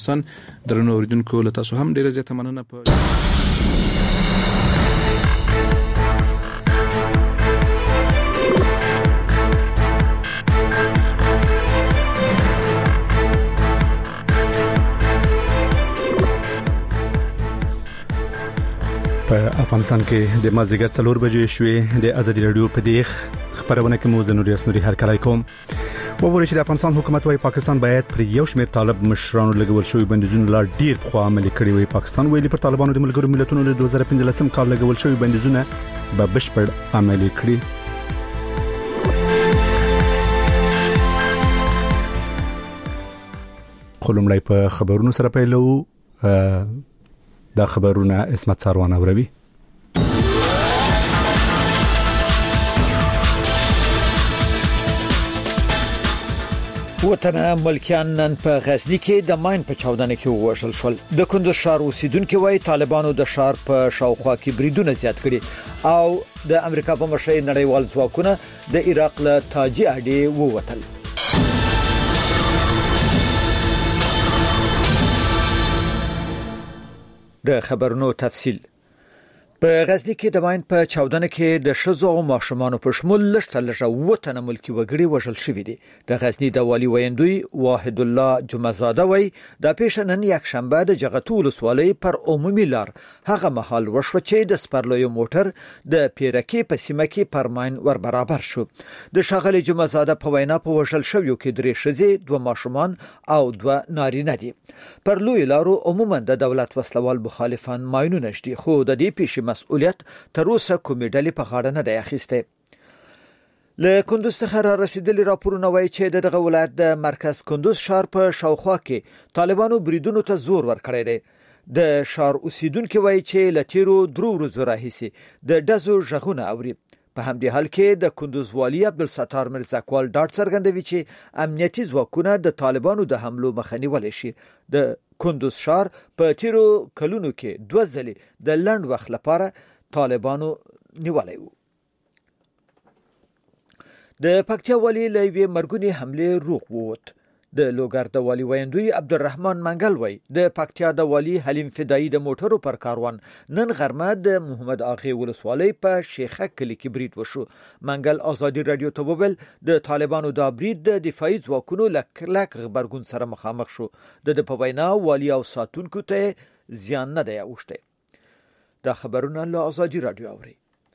درنو اوریدونکو له تاسو هم ډیره زیاته مننه. په افغانستان کې د مازیګر 4 بجې شوې د ازادي رادیو په دیخ خبرونه کې مو زنوري اسنوري هر کله کوم وګورئ چې د افغانستان حکومت وايي پاکستان باید پر یو شمېر طالب مشرانو لګول شوی بندیزونه لا ډیر خو عملي کړی وي. پاکستان ویلي پر طالبانو د ملګرو ملتونو له 2015 کال لګول شوی بندیزونه به بشپړ عملي کړي. خلمړی په خبرونو سره پیلو دا خبرونه اسمت ساروان اوروي. وطن ملکیان نن په غزنی کې د ماین په چاودنه کې ووژل شول. د کندوز ښار اوسیدونکو وايي طالبانو د ښار په شاوخوا کې بریدونه زیات کړي او د امریکا په مشرۍ نړیوال ځواکونه د عراق له تاجي اډې ووتل. د خبرونو تفصیل. په غزنی کې د ماین په چاودنه کې د شزو او ماشومان په شمول لږه وطن ملکی وګړي وژل شوې دي. د غزنی د والی ویندوی واحد الله جمعزاده وای د پیشنن یک شنبه د جغتو ولسوالۍ پر عمومي لار هغه محل وشو چې د سپرلوی موټر د پیرکی په سیمه کې پر ماین ور برابر شو. د شاغلی جمعزاده په وینا په وژل شویو کې 3 ښځې 2 ماشومان او 2 نارینه دي. پر لوی لارو عموما د دولت وسلوال مخالفان ماینونه شدي خو د دې پیښې مسؤلیت تر اوسه کومې ډلې په غاړه نه دی اخیسته. له کندوز څخه را رسیدلي راپورونه وایي چې دغه ولایت د مرکز کندوز ښار په شاوخوا کې طالبانو بریدونو ته زور ورکړی دی. د ښار اوسیدونکو وایي چې له تیرو 3 ورځو راهیسې د ډزو غږونه اوري. په همدې حال کې د کندوز والی عبدالستار مرزاکوال ډاټ څرګندوي چې امنیتي ځواکونه د طالبانو د حملو مخه نیولای شي. د کندوز ښار په تیرو کلونو کې 2 ځلې د لنډ وخت لپاره طالبانو نیولای وو. د پکتیا والی لوی مرګونی حمله روغ ووت. د لوګر د والی ویندوی عبدالرحمن منګل وای د پکتیا د والی حلیم فدایی د موټرو پر کاروان نن غرمه د محمد اغه ولسوالۍ په شیخه کلی کې برید وشو. منګل ازادي رادیو ته وویل د طالبانو د برید د دفاعي ځواکونو لک خبرګون سره مخامخ شو. د په وینا والی او ساتونکو ته زیان نه دی اوښته. دا خبرونه له ازادي رادیو اوري.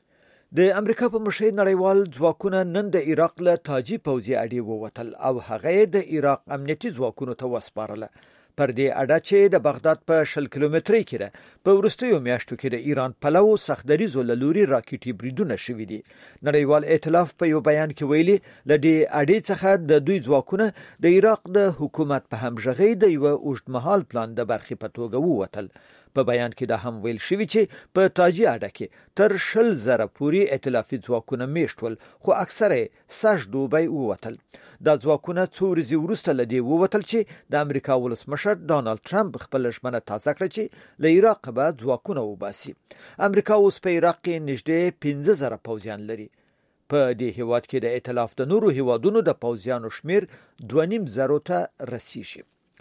د امریکا په مشرۍ نړیوال ځواکونه نن د عراق له تاجي پوځي اډې ووتل او هغه د عراق امنیتي ځواکونو ته وسپارله. پر دې اډه چې د بغداد په 10 کیلومترۍ کې ده په وروستیو میاشتو کې د ایران پلو سختدریزو له لوري راکټي بریدونه شوي دي. نړیوال ائتلاف په یو بیان کې ویلي ل دې اډې څخه د دوی ځواکونه د عراق د حکومت په همغږۍ د یو اوږدمهال پلان د برخې په توګه ووتل. په بیان کې دا هم ویل شوی چې په تاجي اډه کې تر 10,000 پورې ائتلافي ځواکونه میشتول خو اکثره ساج دوبۍ ووتل. دا ځواکونه څو ورځې وروسته لدی ووتل چې د امریکا ولسمشر ډانلډ ټرمپ خپل ژمنه تازه کړه چې له عراق به ځواکونه وباسي. امریکا اوس په عراق کې نږدې 15,000 پوځیان لري. په دې هیواد کې د ائتلاف د نورو هیوادونو د پوځیانو شمیر 2.5 ته رسیږي.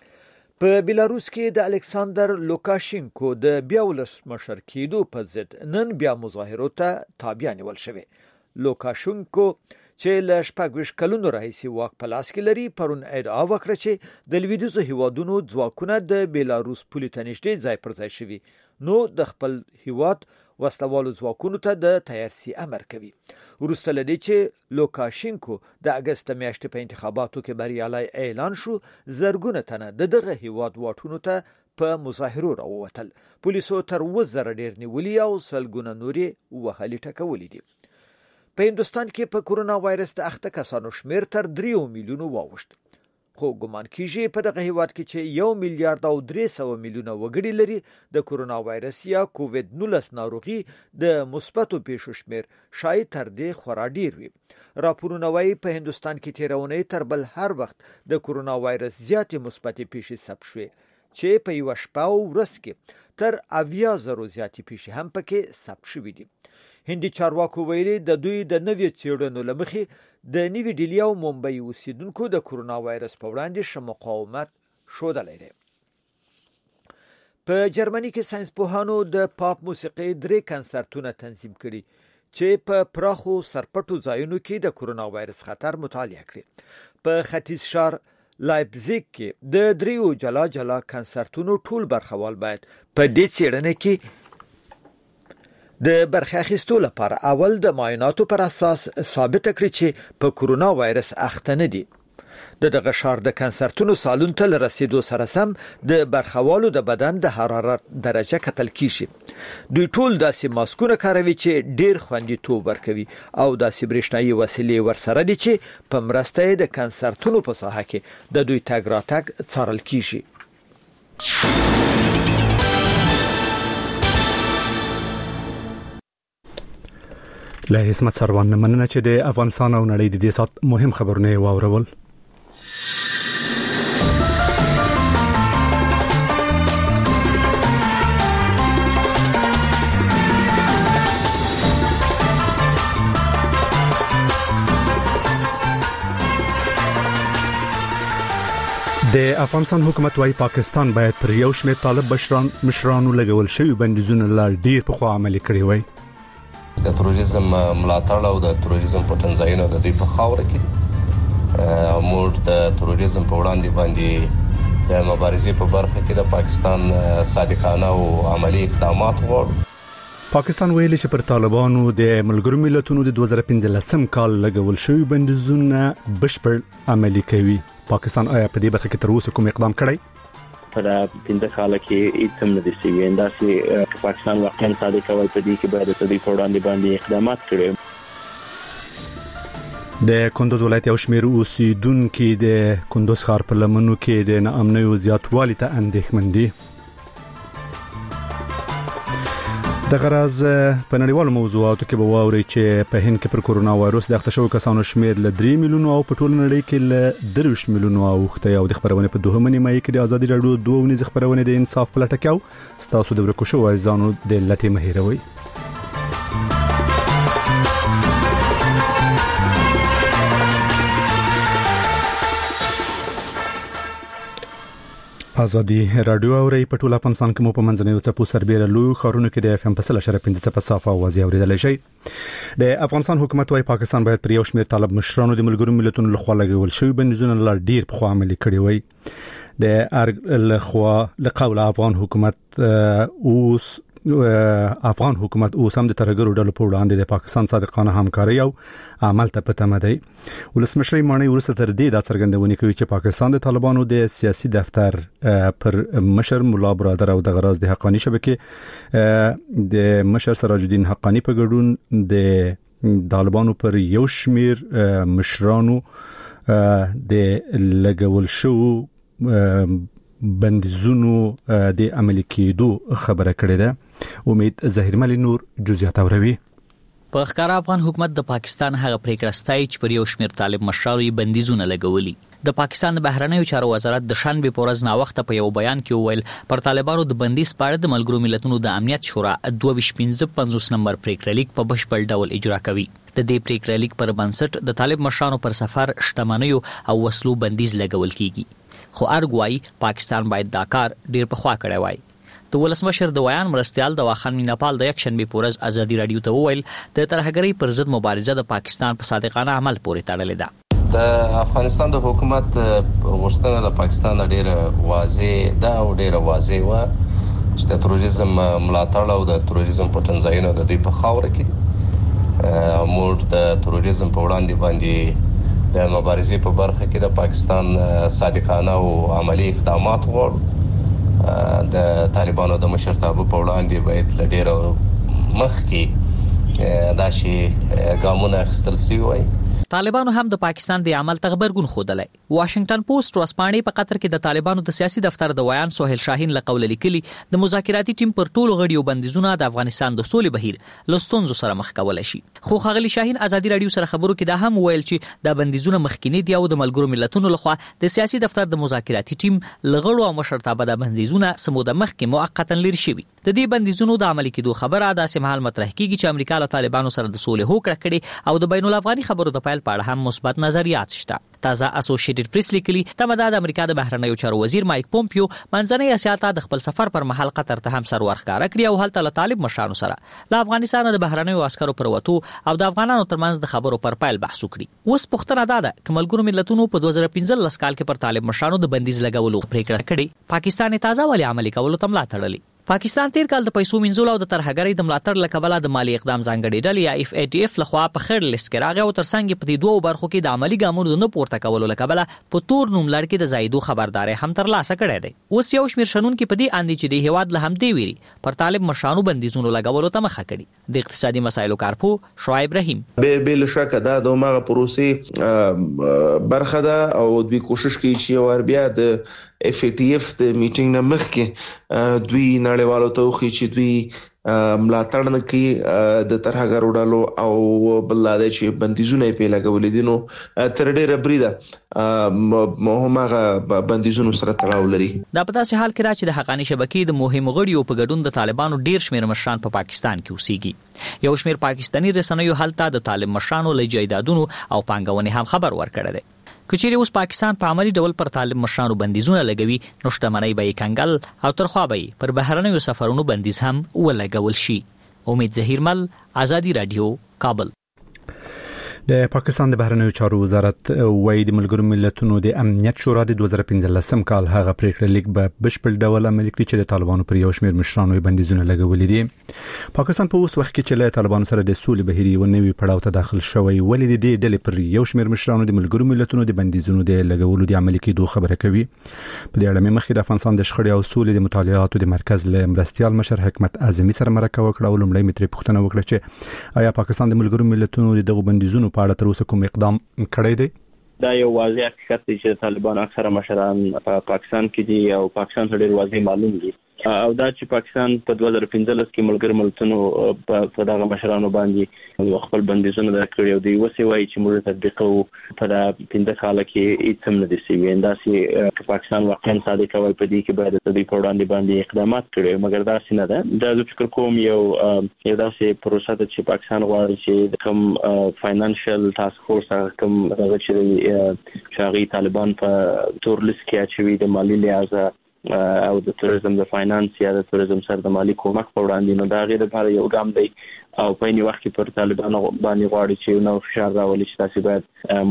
په بیلاروس کې د الکساندر لوکاشینکو د بیا ولسمشر کېدو په ضد نن بیا مظاهرو ته تابع نیول شوی. لوکاشینکو چې له 26 کلونو راهیسې واک په لاس کې لري پرون ادعا وکړه چې د لویدیځو هیوادونو ځواکونه د بیلاروس پولې ته نږدې ځای پر ځای شوي نو د خپل هیواد وسلوالو ځواکونو ته د تیارسي امر کوي. وروسته لدې چې لوکاشینکو د اگست میاشتې په انتخاباتو کې بریالی اعلان شو زرګونه تنه دغه هیواد واټونو ته په مظاهرو راووتل. پولیسو تر 2,000 ډیر نیولي او سلګونه نوري وهلي ټکولي دي. په هندوستان کې په کورونا وایرس د اخته کسانو شمیر تر 3 میلیونو واوښت. خو ګمان کیږي په دغه هیواد کې چې 1 میلیارډ او 300 میلیونه وګړي لري د کورونا وایرس یا کووید 19 ناروغي د مثبتو پیښو شمیر شاید تر دې خورا ډیر وي. راپورونه وايي په هندوستان کې تیرونه تر بل هر وخت د کورونا وایرس زیاتې مثبتې پیښې ثبت شوې چې په یو شپه او ورځ کې تر 80,000 زیاتې پیښې هم پکې ثبت شوې دي. هندي چارواکو ویلي د دوی د نوې څېړنو لمخې د نیوی ډیلی او ممبئی اوسیدونکو د کورونا وایرس په وړاندې ښه مقاومت ښودلی دی. په جرمني کې ساينسپوهانو د پاپ موسیقي 3 کنسرتونه تنظیم کړي چې په پراخو سرپټو ځایونو کې د کورونا وایرس خطر مطالعه کړي. په ختیځ شهر لایپزیګ کې د 3 جلا جلا کنسرتونو ټول برخوال باید په دې څېړنه کې د برخه اخیستو لپاره اول د معایناتو پر اساس ثابت کړي چې په کورونا وایرس اخته نه دي. دغه شهر د کنسرتونو سالون ته رسیدو سره سم د برخوالو د بدن د حرارت درجه کتل کیږي. دوی ټول داسې ماسکونه کاروي چې ډیر خوندیتوب ورکوي او داسې برېښنايي وسیلې ورسره دي چې په مرسته د کنسرتونو په ساحه کې د دوی تګ راتګ څارل کیږي. له اسمت سروان مننه چې د افغانستان او نړۍ د دې سات مهم خبرونه واورول. د افغانستان حکومت وايي پاکستان باید پر یو شمېر طالب مشرانو لګول شوی بندیزونه لا ډیر په خوا عملي کړی وای. د تروریزم ملاتړ او د تروریزم پټنځایونه د دوی په خاوره کې موږ د تروریزم په وړاندې باندې د مبارزې په برخه کې د پاکستان صادقانه او عملی اقدامات غواړو. پاکستان ویلي چې پر طالبانو د ملګرو ملتونو د 2015 کال لګول شوی بندیزونه بشپړ عملي کوي. پاکستان آیا په دې برخه کې تر اوسه کوم اقدام کړی؟ په 15 کال کې هیڅ هم نه دي شوي. انداسې پاکستان واقعا صادق وای په دې کې باید د دې په وړاندې باندې اقدامات کړي. د کندوز ولایت یو شمېر اوسیدونکو د کندوز ښار په لمنو کې د ناامنۍ او زیاتوالي ته اندېښمن دي. د غراز په نړیوالو موضوعاتو کې به واوري چې په هند کې پر کورونا وایرس د اخته شوو کسانو شمېر له 3 میلیونو او په ټول نړۍ کې له 30 میلیونو اوخته. او د خبرونه په دوهمه نیمه کې د ازادي رادیو 2 ونیز خبرونه د انصاف په لټه کې تاسو د ورکو شو وایزانو د لټې مهیروي. ازادي رادیو اوري په ټول افغانستان کې مو په منځنۍ او څپو سربېره لوی خارونو کې د FM په 1.15 په صافه اوازې اوریدل شي. د افغانستان حکومت وايي پاکستان باید پر یو شمېر طالب مشرانو د ملګرو ملتونو لخوا لګول شوی بندیزونه لا ډیر په خوا عملي کړي وي. د ارګ لخوا لقول افغان حکومت اوس هم د ترګرو ډلو په وړاندې د پاکستان صادقانه همکاري او عمل ته پته مدي. ولسمشر مانی ورسته تر دې د څرګندونې کوي چې پاکستان د طالبانو د سیاسي دفتر پر مشر مولا برادر او د غراز د حقانی شبکې د مشر سراج الدین حقانی په ګډون د طالبانو پر یو شمېر مشرانو د لګول شو بندیزونو د عملي کېدو خبره کړې ده. امید ظاهرمل نور جزئیات اوروي. په ښکارا افغان حکومت د پاکستان هغه پریکړه ستایي چې پر یو شمېر طالب مشرانو بندیزونه لګولي. د پاکستان د بهرنیو چارو وزارت د شنبه په ورځ ناوخته په یو بیان کې وویل پر طالبانو د بندیز په اړه د ملګرو ملتونو د امنیت شورا 2255 نمبر پریکړه لیک په بشپړ ډول اجرا کوي. د دې پریکړه لیک پر بنسټ د طالب مشرانو پر سفر شتمنیو او وسلو بندیز لګول کیږي. خو ارګوای پاکستان باید دا کار ډیر په خوا کړی وای. د ولسمشر د ویان مرستيال د واخان میناپال د یک شنبه پورز ازادي رادیو ته وویل د ترهګری پر ضد مبارزه د پاکستان په صادقانه عمل پورې تړلې ده. د افغانستان د حکومت غوښتنه له پاکستان ډیره واضح ده او ډیره واضح و چې د تروریزم ملاتړ او د تروریزم پټنځایونه د دوی په خاوره کې موږ د تروریزم په وړاندې باندې د مبارزې په برخه کې د پاکستان صادقانه او عملی اقدامات غواړو. د طالبانو د مشرتابه په وړاندې باید له ډیره مخکې دا شی ګامونه اخیستل شوي وای. طالبانو هم د پاکستان د عمل تغبرګون خوده. واشنگټن پوسټ ورځپاڼې په قطر کې د طالبانو د سیاسي دفتر د ویان سهیل شاهین لقول لیکلي د مذاکراتي ټیم پر ټولو غړیو بندیزونه د افغانستان د سولې بهیر لستونزو سره مخ کول شي. خو خغلی شاهین ازادي رادیو سره خبرو کې دا هم ویل چې د بندیزونه مخکینی دی او د ملګرو ملتونو لخوا د سیاسي دفتر د مذاکراتي ټیم لغړو او مشرتابه د بندیزونه سموده مخکې موقتا لري شوی. د دې بندیزونو د عملي کېدو خبره داسې مهال مطرح کیږي چې امریکا له طالبانو سره د سولې هوکړه کړې او د بین الافغاني خبرو د پیل په اړه هم مثبت نظریات شته. تازه اسوسییټډ پریس لیکلي د امریکا د بهرنیو چارو وزیر مایک پومپیو منځنۍ اسیا ته د خپل سفر پر مهال قطر ته هم سر ورښکاره کړی او هلته له طالب مشرانو سره له افغانستان د بهرنیو عسکرو پر وتو او د افغانانو ترمنځ د خبرو پر پیل بحث وکړي. اوس پوښتنه ده چې ملګرو ملتونو په 2015 کال کې پر طالب مشرانو د بندیز لګولو پریکړه کړې. پاکستان تازه ولې عملي کولو ته ملا تړلې. پاکستان تیر کال د پیسو منځولو او د ترهګرۍ د ملاتړ لکبله د مالی اقدام ځانګړي ډلې یا FATF لخوا په خړ لیست کې راغی او ترڅنګ په دې دوه برخو کې د عملی ګامونو نه پورته کولو لکبله په تور نوم لړ کې د زایدو خبرداري هم تر لاسه کړې ده. اوس یو شمیر شنونکو په دې اندي چې د هیواد له هم دی ویري پر طالب مشرانو بندیزونو لګولو ته مخه کړي. د اقتصادي مسایلو کارپو شعیب رحیم بل شک دا د ماغه پروسې برخه ده او دوی کوشش کوي چې وربیا د FATF د میټینګ نه مخکې دوی نړیوالو ته وخی چې دوی ملاتړ نه کوي د ترهګرو ډلو او بلاده چې بندیزونه په لګولې دي. نو تر ډیره بریده مهمه بندیزونو سره تړاو لري. دا په داسې حال کې راځي د حقانی شبکې د مهم غړیو په ګډون د طالبانو ډیر شمیر مشران په پاکستان کې اوسېږي. یو شمیر پاکستانی رسنیو هلته د طالب مشرانو له جایدادونو او پانګونې هم خبر ورکړی دی. کچېری اوس پاکستان په عملی ډول پر طالب مشرانو بندیزونه لګوي نو شتمنۍ به کنګل او ترخوا به پر بهرنیو سفرونو بندیز هم ولګول شي. امید ظهیرمل، آزادی رادیو، کابل. د پاکستان د بهرنیو چارو وزارت وایي د ملګرو ملتونو د امنیت شورا د 2015 کال هغه پریکړه لیک به بشپړ ډول عملي کړي چې د طالبانو پر یو شمېر مشرانو بندیزونه لګولي دي. پاکستان په اوس وخت کې چې له طالبانو سره د سولې بهیري و نوي پړاو ته داخل شوی ولې د ډلې پر یو شمېر مشرانو د ملګرو ملتونو د بندیزونو د لګولو د عملي کېدو خبره کوي. په دې اړه مخکې د افغانستان د شخړې او سولې د مطالعاتو د مرکز له مرستيال مشر حکمت اعظمي سره مرکه وکړه او لومړی متر پوښتنه وکړه چې آیا پاکستان د ملګرو ملتونو دغه بندیزونو په اړه تر اوسه کوم اقدام کړی دی؟ دا یو واضح حقیقت دی چې طالبان اکثره مشران په پاکستان کې دي او پاکستان ته ډیر واضح معلوم دي او دا چې پاکستان په 2015 کې ملګرو ملتونو په دغه مشرانو باندې خپل بندیزونه درکړي او دوی وسې وایي چې موږ تطبیقو په 15 کال کې هیڅ هم نه دي شوي. انداسې پاکستان واقعا صادق وایي په دې کې باید د دې په وړاندې باندې اقدامات کړي مګر دا څه نه ده. دا زه فکر کوم یو داسې پروسه ده چې پاکستان غواړي چې کوم فاینانشل ټاسک فورس کوم هغه چې شاغي طالبان په تور لیست کې اچوي د مالی لحاظه او د توریزم د فاینانس یا د توریزم سره د مالی کومک په وړاندې نو دا غیر لپاره یو ګام دی او په یوه وخت کې پر طالبانو باندې غواړي چې نو فشار راولي چې تاسو باید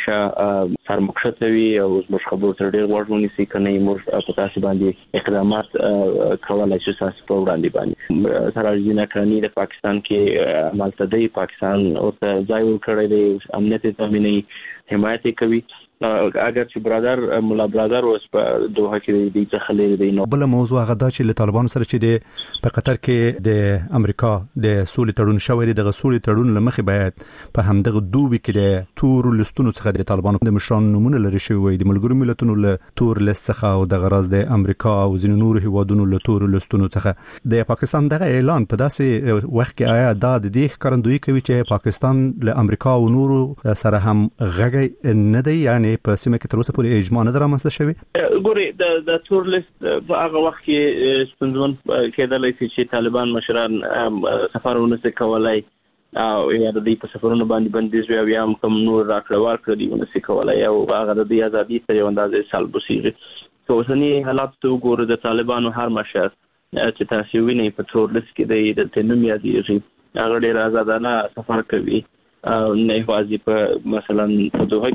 مشتمشه سرمخشته وي او موږ خبرو تر ډیر ورونی سي کنه موږ په تاسو باندې اقدامات کولای شو تاسو په وړاندې باندې سره ځینې کړنی د پاکستان کې عملته پاکستان او ځای ورکړی دی امنیت تامینی حمایت کوي اگر چې برادر مولا برادر اوس په دوه کې د ځخلې دی. نو بل موضوع هغه دا چې له طالبانو سره چې د په قطر کې د امریکا د سولې تړون شوی د سولې تړون لمخې باید په همدغه دوبي کې د تور لستونو څخه د طالبانو د مشرانو نمونه لري شوی وي د ملګرو ملتونو له تور لست څخه او د غرض د امریکا او ځینو نور هیوادونو له تور لستونو څخه د پاکستان دغه اعلان په داسې وخت کې آیا دا د دې ښکارندویي کوي چې پاکستان له امریکا او نورو سره هم غږی نه دی یعنی په سیمه کې تر اوسه پورې اجماع نه درامسته شوی؟ ګوري د تور لیست په هغه وخت کې ستونزمن کېدلای شي چې طالبان مشران سفرونه کولای او یا د دې په سفرونو باندې بندیز وي یا کوم نور راکړه ورکړه دی ونه کولای او هغه د ازادي تر یو اندازې سلب شي. په اوسنی حالات ته وګوره د طالبانو هر مشر چې تاسو وینئ په تور لیست کې د تنوم یادېږي هغه ډیر آزادانه سفر کوي نه یوازې په مثلا په دوه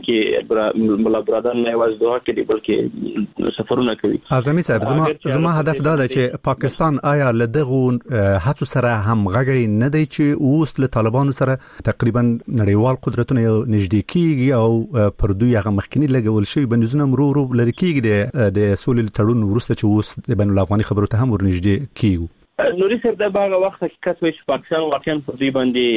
کې مولا برادر نه یوازې دوه کې دی بلکې سفرونه کوي. اعظمي صاحب زما هدف دا دی چې پاکستان آیا له دغه هڅو سره هم غږی نه دی چې اوس له طالبانو سره تقریبا نړیوال قدرتونه نږدې کیږي او پر دوی هغه مخکنی لګول شوی بندیزونه مرورو لري کیږي د سولې تړون ورسته چې اوس د بین الافغاني خبرو ته هم ورنږدې کیږي. نوري صاحب دا باغه وخت حقیقت وي چې پاکستان واقعا په دې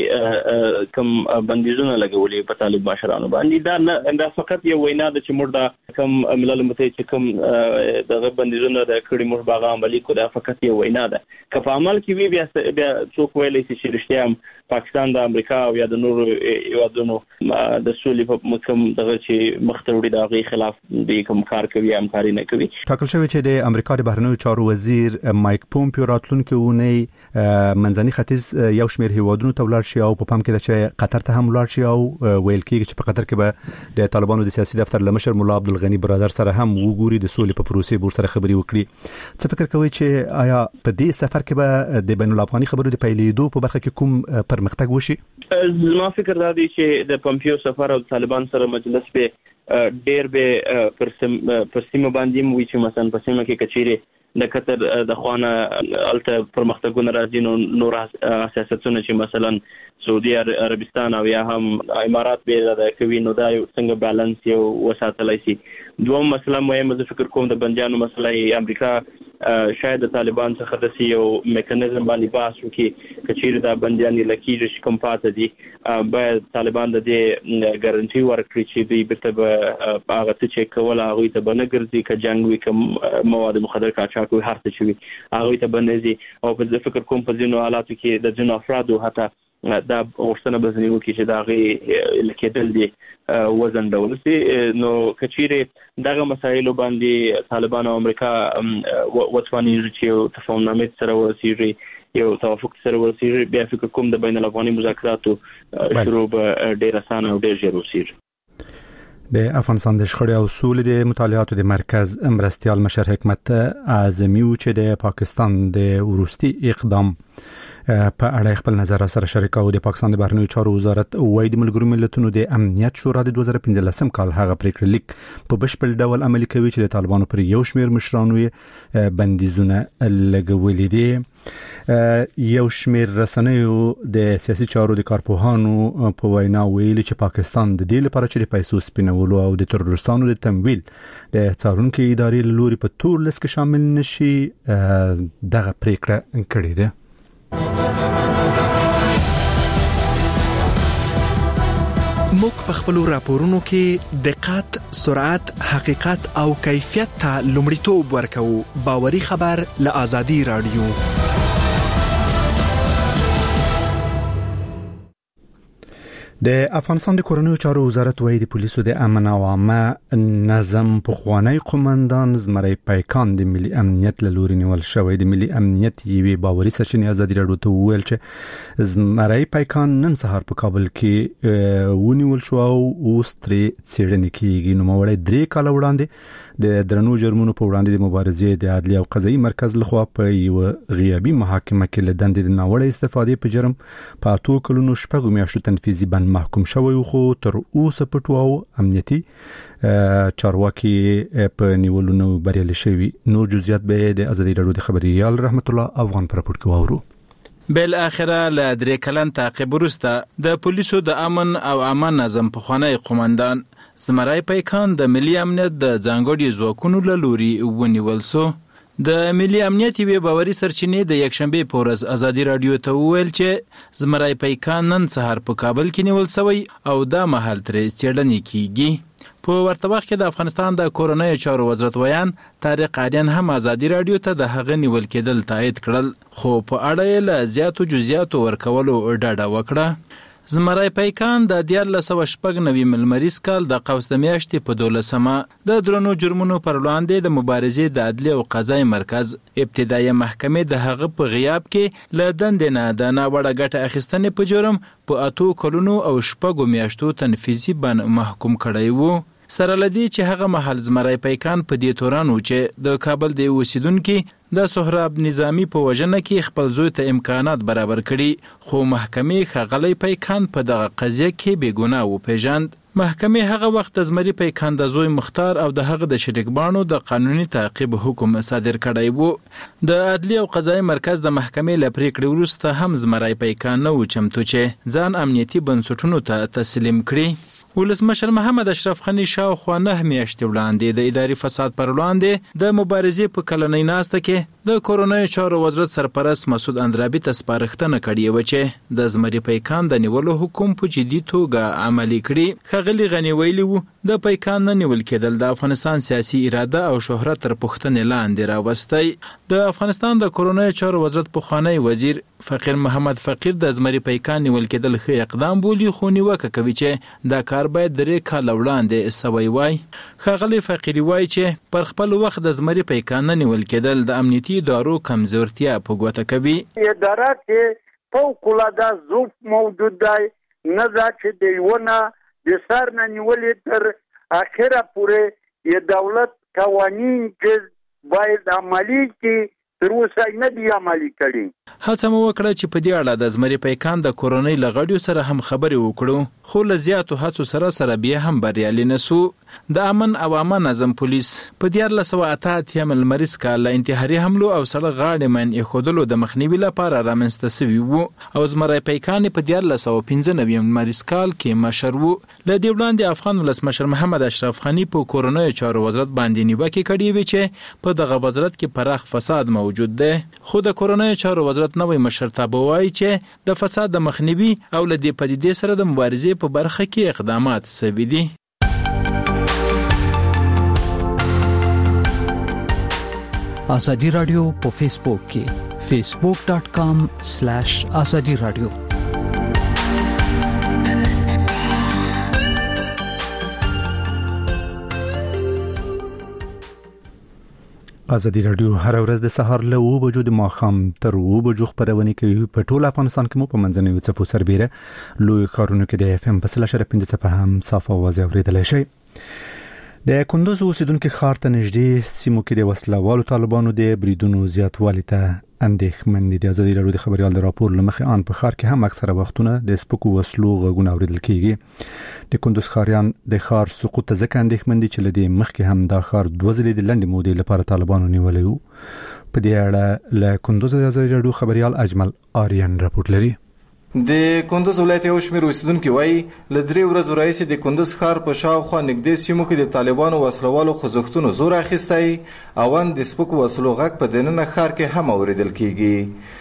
باندې کوم بندیزونه لګولي په طالب مشرانو باندې دا فقط یو وینا ده چې موږ دا کوم ملل متحد چې کوم دغه بندیزونه د کړي موږ باغه عملي کو دا فقط یو وینا ده که په عمل کې وي بیا څوک ویلي چې رښتیا پاکستان د امریکا او یا د نورو هیوادونو د سولې په کوم دغه چې مختوري د غي خلاف د کوم کار کوي همکاري نه کوي. ټاکل شوی چې د امریکا د بهرنیو چارو وزیر مایک پومپیو راتلونکي راتلونکو ونی منځني ختیځ یو شمېر هیوادونو ته ولاړ شي او په پام کې ده چې قطر ته هم ولاړ شي او ویل کېږي چې په قطر کې به د طالبانو د سیاسي دفتر لمشر مولا عبدالغنی برادر سره هم وګوري د سولې په پروسې بور سره خبري وکړي. څه فکر کوي چې آیا په دې سفر کې به د بین الافغاني خبرو د پیلېدو په برخه کې کوم پرمختګ وشي؟ زما فکر دا دی چې د پمپیو سفر او طالبان سره مجلس به ډېر به پر سیمه باندې موي چې مثلا په سیمه کې کچيري د قطر د خوانه الته پرمختګونه راځي نور سیاستونه چې مثلا سعودي عربستان او یا هم امارات به د کوي نو دا څنګه بالانس یو وساتلای شي. دوم مسله مهمه زه فکر کوم د بنديانو مسله امریکا شاید د طالبان څخه د یو میکانیزم باندې باس وکړي کچيري دا بنديان لکه چې کوم پاتې دي باید طالبان د دې ګارانټي ورکړي چې دوی به هغه څه چې کوله هغه ته بنګرځي ک جنگ وي کوم مواد مخدر کاچا کوي هر څه چې هغه ته بنځي او په فکر کوم په ځینو حالاتو کې د ځینو افرادو حتی دا ورسنه بزنیو کې چې دا غي لکېدل دي وزن ډول سي نو کچيري دغه مسایلو باندې طالبان او امریکا وڅواني چې تفاهمنامه سره ورسیږي یو توافق سره ورسیږي بیا فکر کوم د بین الافغاني مذاکراتو شروع به ډیر اسانه او ډیر ژر وسیږي. د افغانستان د شخړې او سولې د مطالعاتو د مرکز مرستيال مشر حکمت اعظمي چې د پاکستان د وروستي اقدام په اړه خپل نظر سره شریکاو. د پاکستان د بهرنیو چارو وزارت وایي د ملګرو ملتونو د امنیت شورا د 2015 کال هغه پریکړه لیک په بشپړ ډول عملي کوي چې د طالبانو پر یو شمېر مشرانو بندیزونه لګولې دي. یو شمېر رسنیو د سیاسي چارو د کارپوهانو په وینا ویلي چې پاکستان د دې لپاره چې د پیسو سپینولو او د تروریستانو د تمویل د څارونکو ادارې لوري په تور لیست کې شامل نشي دغه پریکړه کړې ده. موږ په خپل راپورونو کې دقت، سرعت، حقیقت او کیفیت ته لومړیتوب ورکوو. باوري خبر له آزادي رادیو. د افغانستان د کورنیو چارو وزارت وایي د پولیسو د امن او عامه نظم پخوانی قومندان زمری پیکان د ملي امنیت له لوري نیول شوی. د ملي امنیت یوې باوري سرچینې آزادي رادیو ته وویل چې زمری پیکان نن سهار په کابل کې ونیول شو او اوس ترې څېړنې کیږي. نو موړی 3 کال وړاندې د درنو جرمونو په وړاندې د مبارزې د عدلي او قضایي مرکز لخوا په یو غیابي محاکمه کې له دندې د ناوړه استفادې په جرم په 8 کلونو 6 میاشتو تنفیذي بند محکوم شوی خو تر اوسه پټو او امنیتي چارواکي په نیولونو بریالي شوي. نور جزئیات به د آزادي رادیو د خبريال رحمت الله افغان پر پورت کوو. بل اخره ل 3 کلن تعقیب وروسته د پولیسو د امن او امان نظم په خوانی قومندان زمری پیکان د ملي امنیت د ځانګړي ځواکونو له لوري ونیول سو. د ملي امنیت وی باوري سرچینې د یکشنبه په ورځ آزادي رادیو ته وویل چې زمری پیکان نن سهار په کابل کې نیول شوی او دا مهال ترې څېړنې کیږي. په ورته وخت کې د افغانستان د کورنیو چارو وزارت ویان طارق عریان هم آزادي رادیو ته د هغه نیول کېدل تایید کړل خو په اړه یې له زیاتو جزئیاتو ورکولو ډاډه وکړه. زمری پیکان د 1990 ملمریز کال د قوس د میاشتې په 12مه د درنو جرمونو پر وړاندې د مبارزې د عدلي او قضایي مرکز ابتدایي محکمې د هغه په غیاب کې له دندې نه د ناوړه ګټه اخیستنې په جرم په 8 کلونو او 6 میاشتو تنفیذي بند محکوم کړی وو. سره لدی چې هغه محل زمری پیکان په دې تورانو چې د کابل د اوسیدونکو د سهراب نظامی په وجنه کې خپل زوی ته امکانات برابر کړي خو محکمې خغلی پیکان په دغه قضیه کې بیګناه و پیژند. محکمې هغه وخت زمری پیکان د زوی مختار او د هغه د شریکبانو د قانوني تعقیب حکم صادر کړی وو. د عدلي او قضایي مرکز د محکمې له پریکړې وروسته هم زمری پیکان نه و چمتو چې ځان امنیتي بنسټونو ته تسلیم کړي. ولسمشر محمد اشرف غنی شاوخوا 9 میاشتې وړاندې د اداري فساد پر وړاندې د مبارزې په کلنۍ ناسته کې د کورونای چارو وزارت سرپرست مسعود اندرابي ته سپارښتنه کړې و چې د زمری پیکان د نیولو حکم په جدي توګه عملي کړي. خغلی غنی ویلي وو د پیکان نه نیول کېدل د افغانستان سیاسي اراده او شهرت تر پوښتنې لاندې راوستي. د افغانستان د کورونای چارو وزارت پخوانی وزیر فقیر محمد فقیر د زمری پیکان نیول کېدل ښه اقدام بولی خو نیوکه کوي چې دا کار خبر باید 3 کال وړاندې سوی وای. ښاغلی فقیري وای چې پر خپل وخت د زمري پیکان نه نیول کېدل د امنیتي ادارو کمزورتیا په ګوته کوي. اداره کې فوق العاده ضعف موجود دی، نه دا چې د یونه د سر نه نیولې تر اخره پورې د دولت قوانین چې باید عملي کړي تر اوسه نه دي عملي کړي. هڅه مو وکړه چې په دې اړه د زمري پیکان د کورنۍ له غړیو سره هم خبرې وکړو، خو له زیاتو هڅو سره بیا هم بریالي نسو. د امن او عامه نظم پولیس په 1988 لمریز کال له انتحاري حملو او سړک غاړې منع ایښودلو د مخنیوي لپاره رامنځته سوي وو او زمری پیکان په 1995 لمریز کال کې مشر وو. له دې وړاندې افغان ولسمشر محمد اشرف غني په کورنۍ چارو وزارت باندې نیوکه کړې وه چې په دغه وزارت کې پراخ فساد موجود دی، خو د کورنۍ چارو وزارت نوی مشرتابه وایي چې د فساد د مخنیوي او له دې پدیدې سره د مبارزې په برخه کې اقدامات سوي دي. آزادی رادیو په فیسبوک کې facebook.com/azadi radio. آزادی رادیو هر ورځ د سهار له 9 بجو د ماښام تر 9 بجو خبرونه کوي په ټول افغانستان کې مو په منځنوي څپو سربېره لوی کارونو کې د FM په 3.5 څپه هم صافه आवाज اوریدل شي. د کندوز اوسیدونکو ښار ته نږدې سیمو کې د وسلوالو طالبانو د بریدونو زیاتوالی ته اندېښمن دي. د آزادي راډیو د خبريال د راپور لمخې ان په ښار کې هم اکثره وختونه د سپکو وسلو غږونه اوریدل کیږي. د کندوز ښاریان د ښار سقوط ته ځکه اندېښمن دي چې لدې مخکې هم دا ښار 2 ځلې د لنډې مودې لپاره طالبانو نیولی وو. په دې اړه له کندوز د آزادي راډیو خبريال اجمل آریان راپور لري. د کندوز ولایت یو شمېر اوسیدونکو وایي له 3 ورځو راهیسې د کندوز ښار په شاوخوا نږدې سیمو کې د طالبانو وسلوالو خوځښتونو زور اخیستی او د سپکو وسلو غږ په دننه ښار کې هم اوریدل کیږي.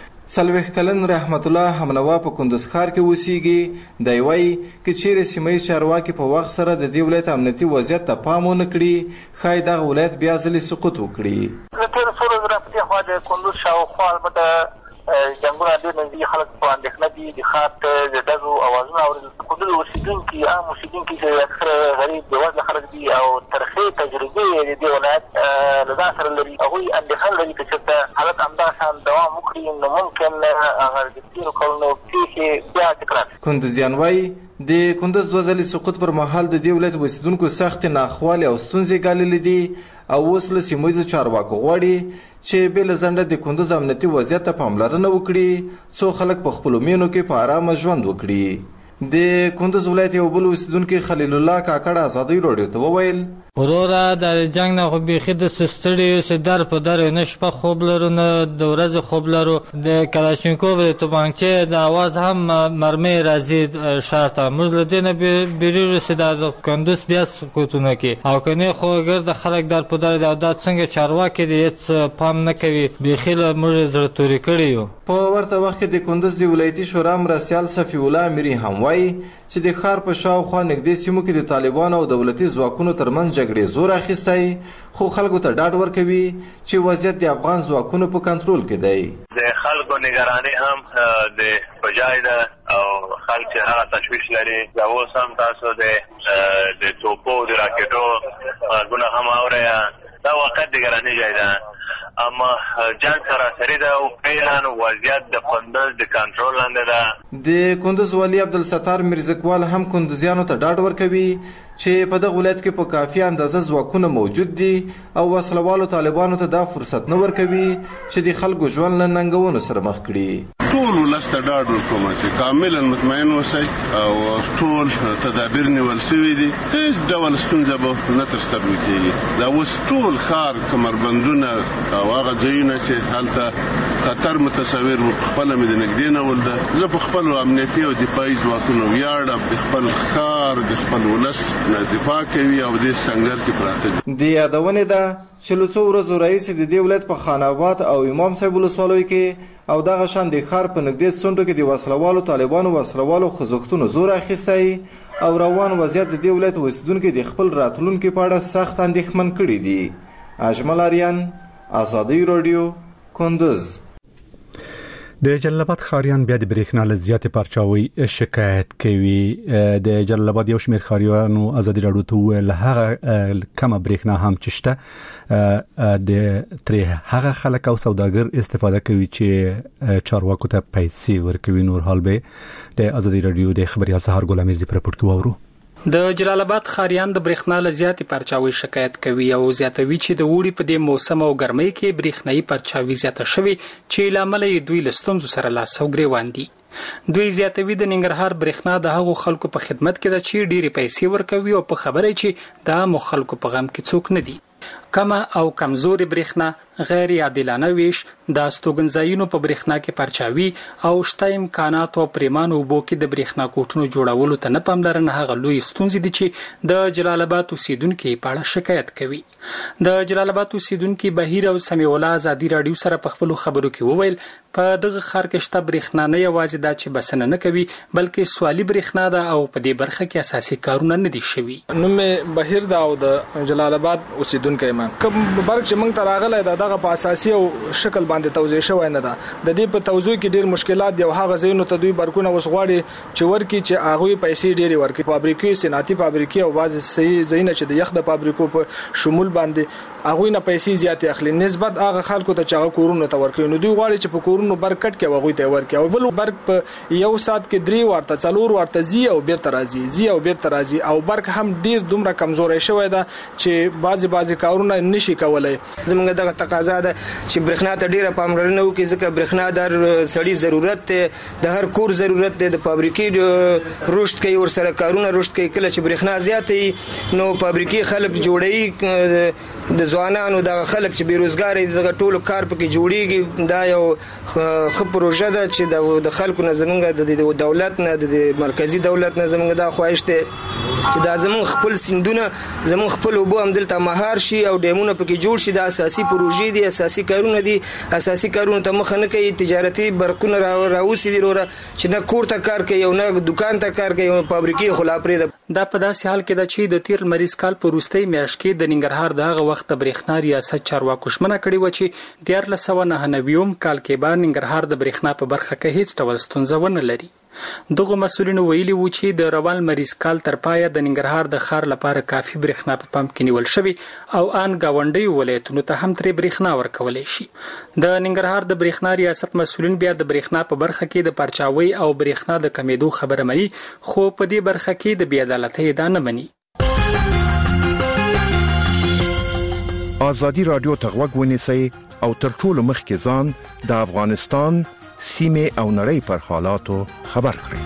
40 کلن رحمت الله همنوا په کندوز ښار کې اوسېږي. دی وایي که چیرې سیمه ییز چارواکي په وخت سره د دې ولایت امنیتي وضعیت ته پام ونه کړي ښایي دغه ولایت بیا ځلې سقوط وکړي. تېرو څو ورځو راپسې خوا د کندوز شاوخوا البته جنګونه ډېر نږدې خلک په اندېښنه دي. د ښار ته د ډزو اوازونه اورېدل. کندوز اوسېدونکي عام اوسېدونکي چې اکثره غریب بېوزله خلک دي او ترخې تجربې د دې ولایت له ځان سره لري، هغوی اندېښنه لري که چېرته حالت همدغه شان دوام وکړي نو ممکن هغه د تېرو کلونو پېښې بیا تکرار شي. کندوزیان وایي د کندوز 2 ځلې سقوط پر مهال د دې ولایت اوسېدونکو سختې ناخوالې او ستونزې ګاللې دي او اوس له سیمه ییزو چارواکو غواړي چې بې له ځنډه د کندوز امنیتي وضعیت ته پاملرنه وکړي څو خلک په خپلو مینو کې په ارامه ژوند وکړي. د کندوز ولایت یو بل اوسیدونکی خلیل الله کاکړ آزادۍ راډیو ته وویل وروره د جنګ نه خو بیخي د ستړي اوسې در په در نه شپه خوب لرو نه د ورځې خوب لرو. د کلاشینکوف د توپانچې د اواز هم مرمۍ راځي ښار ته. موږ له دې نه بیریږو چې د کندوز بیا سقوطونه کوي او که نه خو ګرده خلک در په در دي او دا څنګه چارواکي دي هېڅ پام نه کوي. بیخي له موږ زړه تورې کړي یو. په ورته وخت کې د کندوز د ولایتي شورا مرستیال صفي الله امیري هم وایي چې د ښار په شاوخوا نږدې سیمو کې د طالبانو او دولتي ځواکونو ترمنځ جګړې زور اخیستی خو خلکو ته ډاډ ورکوي چې وضعیت د افغان ځواکونو په کنټرول کې دی. د خلکو نگراني هم د بجای ده او خلک چې هغه تشویش لري دا اوس هم تاسو د توپو د راکټو غږونه هم اورئ. دا واقعا نگراني ځای ده اما جنگ سراسری ده او فعلا وضعیت د کندوز د کنټرول لاندې ده. د کندوز والی عبدالستار میرزکوال هم کندوزیانو ته ډاډ ورکوي چې په دغه ولایت کې په کافي اندازه ځواکونه موجود دي او وسلوالو طالبانو ته دا فرصت نه ورکوي چې د خلکو ژوند له ننګونو سره مخ کړي. ټول ولس ته ډاډ ورکوم چې کاملا مطمئن اوسئ او ټول تدابیر نیول شوي دي. هیڅ ډول ستونزه به نه ترسره کېږي. دا اوس ټول ښار کمربندونه او هغه ځایونه چې هلته خطر متصور و خپله مې د نږدې نه ولده. زه په خپلو امنیتي او دفاعي ځواکونو ویاړم. د خپل ښار د خپل ولس نه دفاع کوي او د سنګر کې پراته دي. د یادونې ده چې له څو ورځو راهیسې د دې ولایت په خان آباد او امام صاحب ولسوالیو کې او دغه شان د ښار په نږدې څنډو کې د وسلوالو طالبانو وسلوالو خوځښتونو زور اخیستی او روان وضعیت د دې ولایت اوسیدونکي د خپل راتلونکي په اړه سخت اندېښمن کړي دي. اجمل آریان آزادۍ راډیو کندوز. د جلال آباد خاریان بیا د برېښنا له زیاتې پرچاوي شکایت کوي. د جلال آباد یو شمېر خاریانو ازادي راډیو ته وویل هغه کمه برېښنا هم چې شته د ترې هغه خلک او سوداګر استفاده کوي چې چارواکو ته پیسې ورکوي. نور حال به د ازادي راډیو د خبري سهار ګل امیرزي پر پورت کوو. د جلال آباد خاریان د برېښنا له زیاتې پرچاوي شکایت کوي او زیاتوي چې د وړي په دې موسم او ګرمۍ کې برېښنايي پرچاوي زیاته شوي چې لامل یې دوی له ستونزو سره لاس او ګریوان دي. دوی زیاتوي د ننګرهار برېښنا د هغو خلکو په خدمت کې ده چې ډېرې پیسې ورکوي او په خبره چې د عامو خلکو په غم کې څوک نه دي. کمه او کمزوري برېښنا، غیر عادلانه ویش، د استوګنځایونو په برېښنا کې پرچاوي او شته امکانات او پریمانو اوبو کې د برېښنا کوټونو جوړولو ته نه پاملرنه هغه لوی ستونزې دي چې د جلال آباد اوسیدونکو په اړه شکایت کوي. د جلال آباد اوسیدونکو بهیر او سمیع الله ازادي راډیو سره په خپل خبرو کې وویل په دغه ښار کې شته برېښنا نه یوازې دا چې بسنه نه کوي بلکې سوالي برېښنا ده او په دې برخه کې اساسي کارونه نه دي شوي. نوم بهیر دا او د جلال آباد اوسیدونکو ما کوم برګ چې موږ ته راغلی دغه په اساسي او شکل باندې توزیع شوی نه ده. د دې په توزیع کې ډېر مشکلات دي او هغه ځایونو ته دوی برګونه وسغواړي چې ورکی چې هغه پیسې ډېری ورکی فابریکې صنعتي فابریکې او بعض صحیح ځایونه چې د یخ د فابریکو په شمول باندې هغه نه پیسې زیات اخلي نسبت هغه خلکو ته چې هغه کورونه ته ورکوي. نو دوی غواړي چې په کورونو برکټ کې هغه ته ورکوي او بل برګ په یو سات کې 3 ورته 4 ورته زی او بیرته راځي او برګ هم ډېر دومره کمزوري شوی ده چې بعضي کارونه نشي کولای. زمونږ دغه تقاضا ده چې برېښنا ته ډیره پاملرنه وکړي ځکه برېښنا در سړی ضرورت دی، د هر کور ضرورت دی، د فابریکې رشد کوي ور سره کارونه رشد کوي. کله چې برېښنا زیاتې نو فابریکې خلک جوړي د ځوانانو د خلک چې بیروزګار دي دغه ټولو کار پکې جوړیږي. دا یو ښه پروژه ده چې د خلکو نه زمونږ د دولت نه د مرکزی دولت نه زمونږ دا خواهش ده چې دا زمونږ خپل سیندونه زمونږ خپل اوبه هم دلته مهار شي او ډیمونه پکې جوړ شي. دا اساسي پروژې دي، اساسي کارونه دي، اساسي کارونه ته مخ نه کوي. تجارتي برقونه راوسی دي وروره چې نه کور ته کار کوي او نه دکان ته کار کوي او فابریکې خلا پرې ده. دا په داسې حال کې ده چې د تیر مریض کال په وروستۍ میاشت کې د ننګرهار دغه وخت برېښنا ریاست چارواکو ژمنه کړې و چې 1999 کال کې به ننګرهار د برېښنا په برخه کې هیڅ ډول ستونزه ونه لري. دغه مسؤلینو ویلي و چې د روان مریض کال تر پایه د ننګرهار د ښار لپاره کافي برېښنا په پام کې نیول شوی او ان گاونډي ولایتونو ته هم ترې برېښنا ورکولای شي. د ننګرهار د برېښنا ریاست مسؤلین بیا د برېښنا په برخه کې د پرچاوي او برېښنا د کمیدو خبره مني، خو په دې برخه کې د بې عدالتۍ ادعا نه مني. ازادي راډیو ته غوږ ونیسئ او تر ټولو مخکې ځان د افغانستان سیمه او نړۍ پر حالاتو خبر کړئ.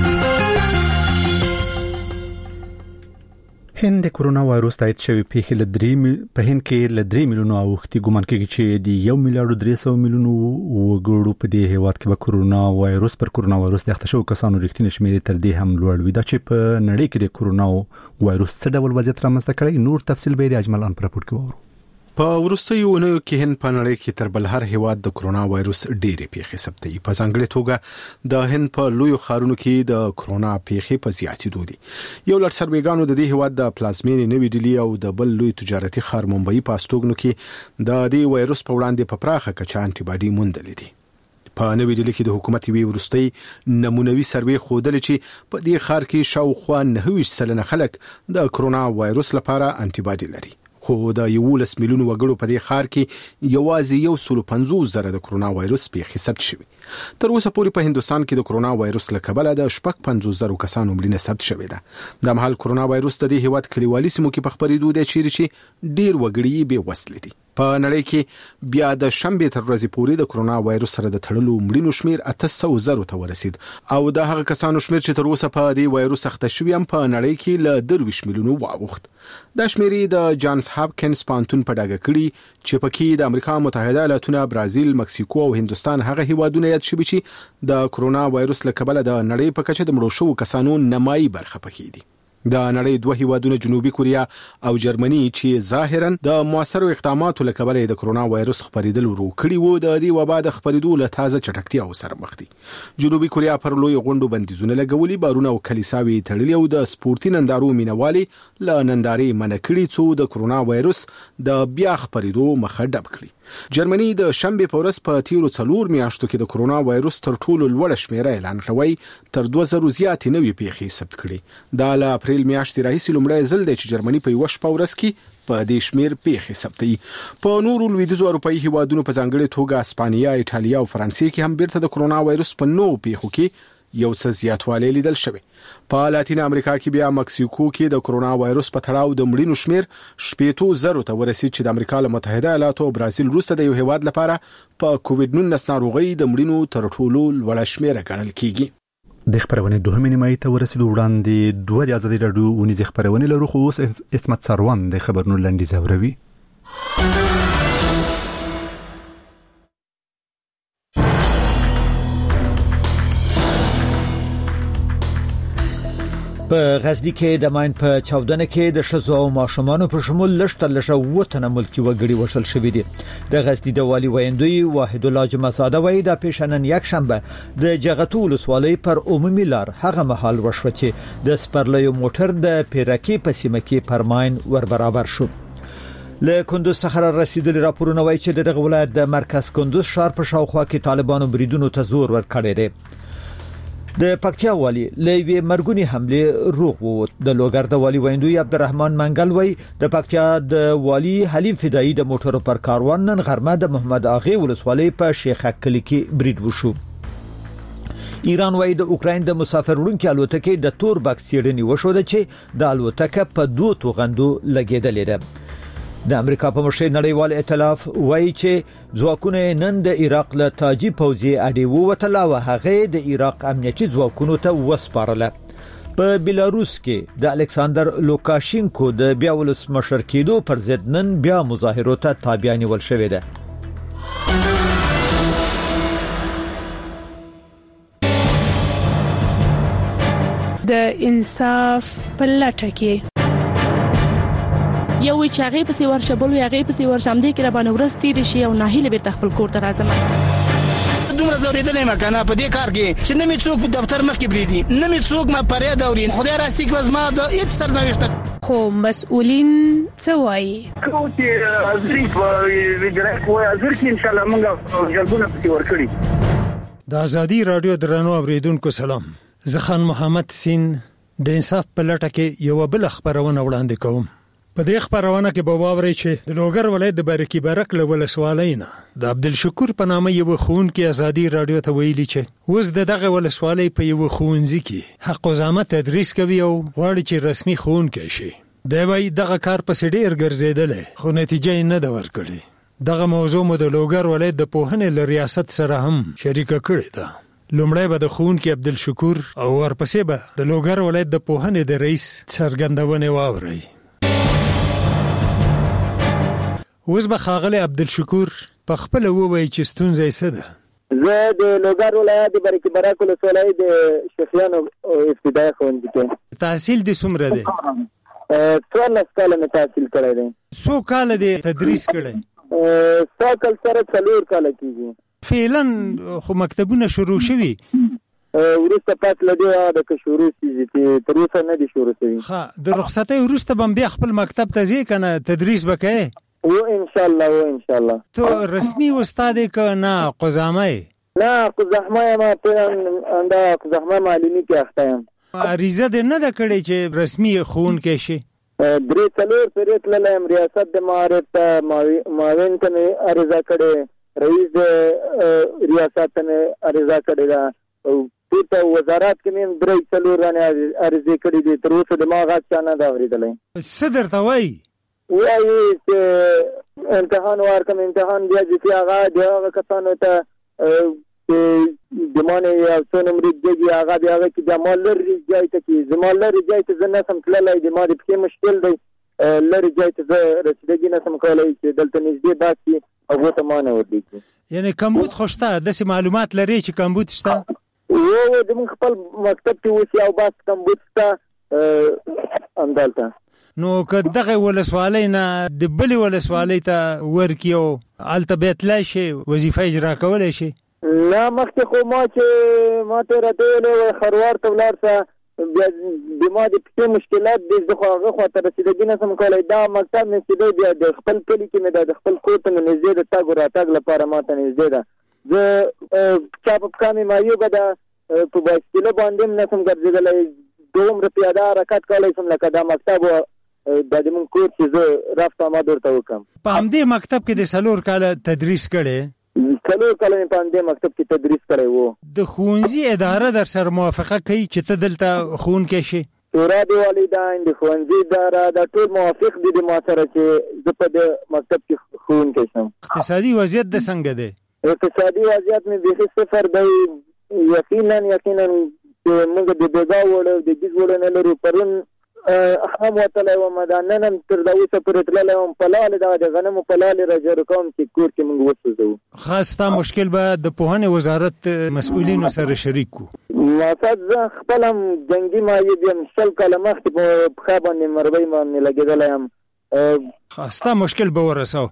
هند د کرونا وایروس تایید شوی پیښې په هند کې ل 3 میلیونو اوختي ګمان کېږي چې د 1 میلیارډ 300 میلیونو وګړو په دې هیواد کې به کرونا وایروس د اخته شوو کسانو رښتینی شمېر تر دې هم لوړ وي. دا چې په نړۍ کې د کرونا وایروس څه ډول وضعیت رامنځته کړی نور تفصیل به د اجمل ان پر راپور کې وورو. په وروستیو اونیو کې هند په نړۍ کې تر بل هر هیواد د کرونا وایروس ډېرې پیښې ثبتوي. په ځانګړې توګه د هند په لویو ښارونو کې د کرونا پیښې په زیاتېدو دي. یو لړ سروېګانو د دې هیواد د پلازمینې نوې ډیلي او د بل لوی تجارتي ښار ممبئی په استوګنو کې د دې وایروس په وړاندې په پراخه کچه انټي باډي موندلې دي. په نوې ډیلي کې د حکومت وی ورستۍ نمونوي سروې ښودلې چې په دې ښار کې شاوخوا 90% خلک د کرونا وایروس لپاره انټي باډي لري. خو د 11 میلیونو وګړو په دې ښار کې یوازې 150,000 د کرونا وایروس پیښې ثبت شوي. تر اوسه پورې په هندستان کې د کرونا وایروس له کبله د 50,000 کسانو مړینه ثبت شوې ده. د مهال کرونا وایروس د دې هیواد کلیوالي سیمو کې په خپرېدو دی چې ډیر وګړي بې وسلې دي. په نړۍ کې بیا د شنبه تر ورځې پورې د کرونا وایروس سره د تړلو مړینو شمیر 800,000 ته ورسید او د هغه کسانو شمیر چې تر اوسه په دې وایروس اخته شوي هم په نړۍ کې له 20 میلیونو واوښت. دا شمیر د جانز هاپکینز پانتون په ډاګه کړي چې پکې د امریکا متحده ایالاتونو، برازیل، مکسیکو او هندستان هغه هیوادونه یاد شوي چې د کرونا وایروس له کبله د نړۍ په کچه د مړو شوو کسانو نمایي برخه پکې دي. د نړۍ دوه هیوادونه جنوبي کوریا او جرمني چې ظاهرا د موثرو اقداماتو له کبله د کرونا وایروس خپرېدل ورو کړي وو د دې وبا د خپرېدو له تازه چټکتیا سره مخ دي. جنوبي کوریا پر لوی غونډو بندیزونه لګولي، بارونه او کلیساوي تړلي او د سپورتي نندارو مینوالي له نندارې منع کړي څو د کرونا وایروس د بیا خپرېدو مخه ډب کړي. جرمني د شنبه په ورځ په تیرو 4 میاشتو کې د کرونا وایروس تر ټولو لوړ شمیره اعلان کړی، تر 2000 زیات نوې پیښې ثبت کړي. دا له اپریل میاشتې راهیسې لومړی ځل دی چې جرمني په یو شپه ورځ کې په دې شمیر پیښې ثبتوي. په نورو لویدیځو اروپایي هیوادونو په ځانګړې توګه اسپانیا، ایټالیا او فرانسې کې هم بیرته د کرونا وایروس په نوو پیښو کې یو څه زیاتوالی لیدل شوی. په لاتین امریکا کې بیا مکسیکو کې د کرونا وایروس په تړاو د مړینو شمیر 80,000 ته ورسید چې د امریکا له متحده ایالاتو او برازیل وروسته د یو هیواد لپاره په کووډ-19 ناروغۍ د مړینو تر ټولو لوړه شمیره ګڼل کیږي. د خبرونه دوه نیمه ته ورسېدو وړاندې دوه د ازادي راډیو ونیز خبرونه لرو خو اوس اسمت سروان د خبرونو لنډیز اوروي. په غزنی کې د ماین په چاودنه کې د شزو او ماشومانو په شمول لشتلشه وطن ملکی وګړي وشل شوې دي. د غزنی د والی ویندوی واحد الله جمعزاده وای د پیشنن یک شنبه د جغتو ولسوالۍ پر عمومي لار هغه محل وشو چې د سپرلیو موټر د پیرکی په سیمه کې پر ماین ور برابر شو. له کندوز څخه رسیدلي راپورونه وایي چې دغه ولایت د مرکز کندوز ښار په شاوخوا کې طالبانو بریدونو ته زور ورکړی دی. د پکتیا والی لوی مرګونی حمله روغ وو. د لوګر د والی ویندوی عبدالرحمن منګل وای د پکتیا د والی حلیم فدایی د موټرو پر کاروان نن غرمه د محمد اغه ولسوالۍ په شیخ کلی کې برید وشو. ایران وای د اوکراین د مسافر وړونکو الوتکې د تور بکس سیړنی وشو چې د الوتکه په دوه توغندو لګیدلې ده. د امریکا په مشر نړیوال ائتلاف وایي چې ځواکونه نن د عراق له تاجی پوځي اډې ووتله او هغه د عراق امنیتي ځواکونو ته وسپارله. په بیلاروس کې د الکساندر لوکاشینکو د بیا ولسمشر کېدو پر ضد نن بیا مظاهرو ته تابع نیول شوې ده. د انصاف په لټه کې یو چې هغه په سیور شبل هغه په سیور شامدې کې را باندې ورستې شي او ناهیله به خپل کور ته راځم. دومره زوریدلې مکنه په دې کار کې چې نه می څوک دفتر مخ کې بریدي، نه می څوک ما پرې دورین خدای راستي کې وزما د هیڅ سرنوشت خو مسؤلین څه وایي کوم چې ازري په ویډیو کوه ازر کې ان شاء الله موږ جلبونه پسې ورکړي. د ازادي رادیو درنو اوریدونکو سلام، زه خان محمد سین د انصاف په لټه کې یو بل خبرونه وړاندې کوم. په دې خبرونه کې به واورئ چې د لوګر ولایت د برکی برک له ولسوالۍ نه د عبدالشکور په نامه یو ښوونکی ازادي رادیو ته ویلي چې اوس دغه ولسوالۍ په یو ښوونځي کې حق وزامه تدریس کوي او غواړي چې رسمي ښوونکی شي. دی وايي دغه کار پسې ډېر ګرځېدلی خو نتیجه یې نه ده ورکړې. دغه موضوع مو د لوګر ولایت د پوهنې له ریاست سره هم شریکه کړې ده. لومړی به د ښوونکي عبدالشکور او ورپسې به د لوګر ولایت د پوهنې د رئیس څرګندونې واورئ. اوس به ښاغلی عبدالشکور په خپله ووایي چې ستونزه یې څه ده. زه د لوګر ولایت د برکی برک ولسوالۍ د شیخیانو ابتدایي ښوونځي کې. تحصیل دې څومره دی؟ 14 کاله مې تحصیل کړی دی. څو کاله دې تدریس کړی؟ ساکل سره 4 کاله کېږي. فعلا خو مکتبونه شروع شوي وروسته پات لدی د شروع شي چې تر اوسه نه دي شروع شوي. ښه د رخصتۍ وروسته به بیا خپل مکتب ته ځې کنه تدریس به کوې؟ و ان شاء الله تو رسمي استاد که نه قزامه؟ نه قزحمه ما انده قزحمه معلومی کې اخته یم. عریضه دې نه ده کړې چې رسمي ښوونکی شي؟ 3 پیریت لایم ریاست د معارف ته معاون ته عریضه کړې، رئیس د ریاست ته عریضه کړې ده او ټول وزارت کې مې 3 رانه عریضه کړې دي. تر اوسه د ما غاښ نه دا اورېدلې. څه درته وایي؟ وایي چې امتحان ورکم، امتحان بیا چې هغه کسانو ته د مانه یو څو نمرې دیږي هغه بیا کې د مال لري ځای ته کې زمال لري ځای ته زنه سم تللای د ما د پکې مشکل دی لري ځای ته رسیدګي نه سم کولای چې دلته نږدې باسي هغه ته مانه وردي. یعنی کمبود خوشته د معلومات لري چې کمبود شته؟ و د من خپل مکتب کې اوس یو باس کمبود شته همدلته. نو که دغه ولسوالۍ نه د بلې ولسوالۍ ته ورکړي او هلته بیا تللی شي وظیفه اجرا کولی شي؟ نه مخکې خو ما ته راته ویلې وی خروار ته ولاړ شه بیا د ما د پښې مشکلات دي زه خو هغه خواته رسېدګي نه شم کولی. دا مکتب مې چې دی بیا د خپل کلي کې مې دا د خپل کور ته مې نږدې د تګ و راتګ لپاره ما ته نږدې ده. زه چا په پښه مې مایوبه ده په بایسکله باندې هم نه شم ګرځېدلی دومره پیاده حرکت کولی شم لکه دا مکتب و دا د مونږ کور چې زه رفت آمد ورته وکړم. په همدې مکتب کې د 4 کاله تدریس کړی؟ 4 کاله مې په همدې مکتب کې تدریس کړی و. د ښوونځي اداره در سره موافقه کوي چې ته دلته ښوونکی شې؟ شورا د والدین د ښوونځي اداره دا ټول موافق دي د ما سره چې زه په دې مکتب کې ښوونکی شم. اقتصادي وضعیت د څنګه دی؟ اقتصادي وضعیت مې بیخي صفر دی. یقینا موږ د بېګا وړو د ګیز وړو نه لرو. پرون هم وتلی وم دا نن هم تر دا اوسه پورې تللی وم په لالې دغه د غنمو په لالې راجارو کوم چې کور کې موږ وسوځوو. خاص ستا مشکل به د پوهنې وزارت مسؤلینو سره شریک کړو. مقصد زه خپل هم جنګي معیوب یم 100 کاله مخکې په پښه باندې مربۍ باندې لګېدلی یم. ستا مشکل به ورسو.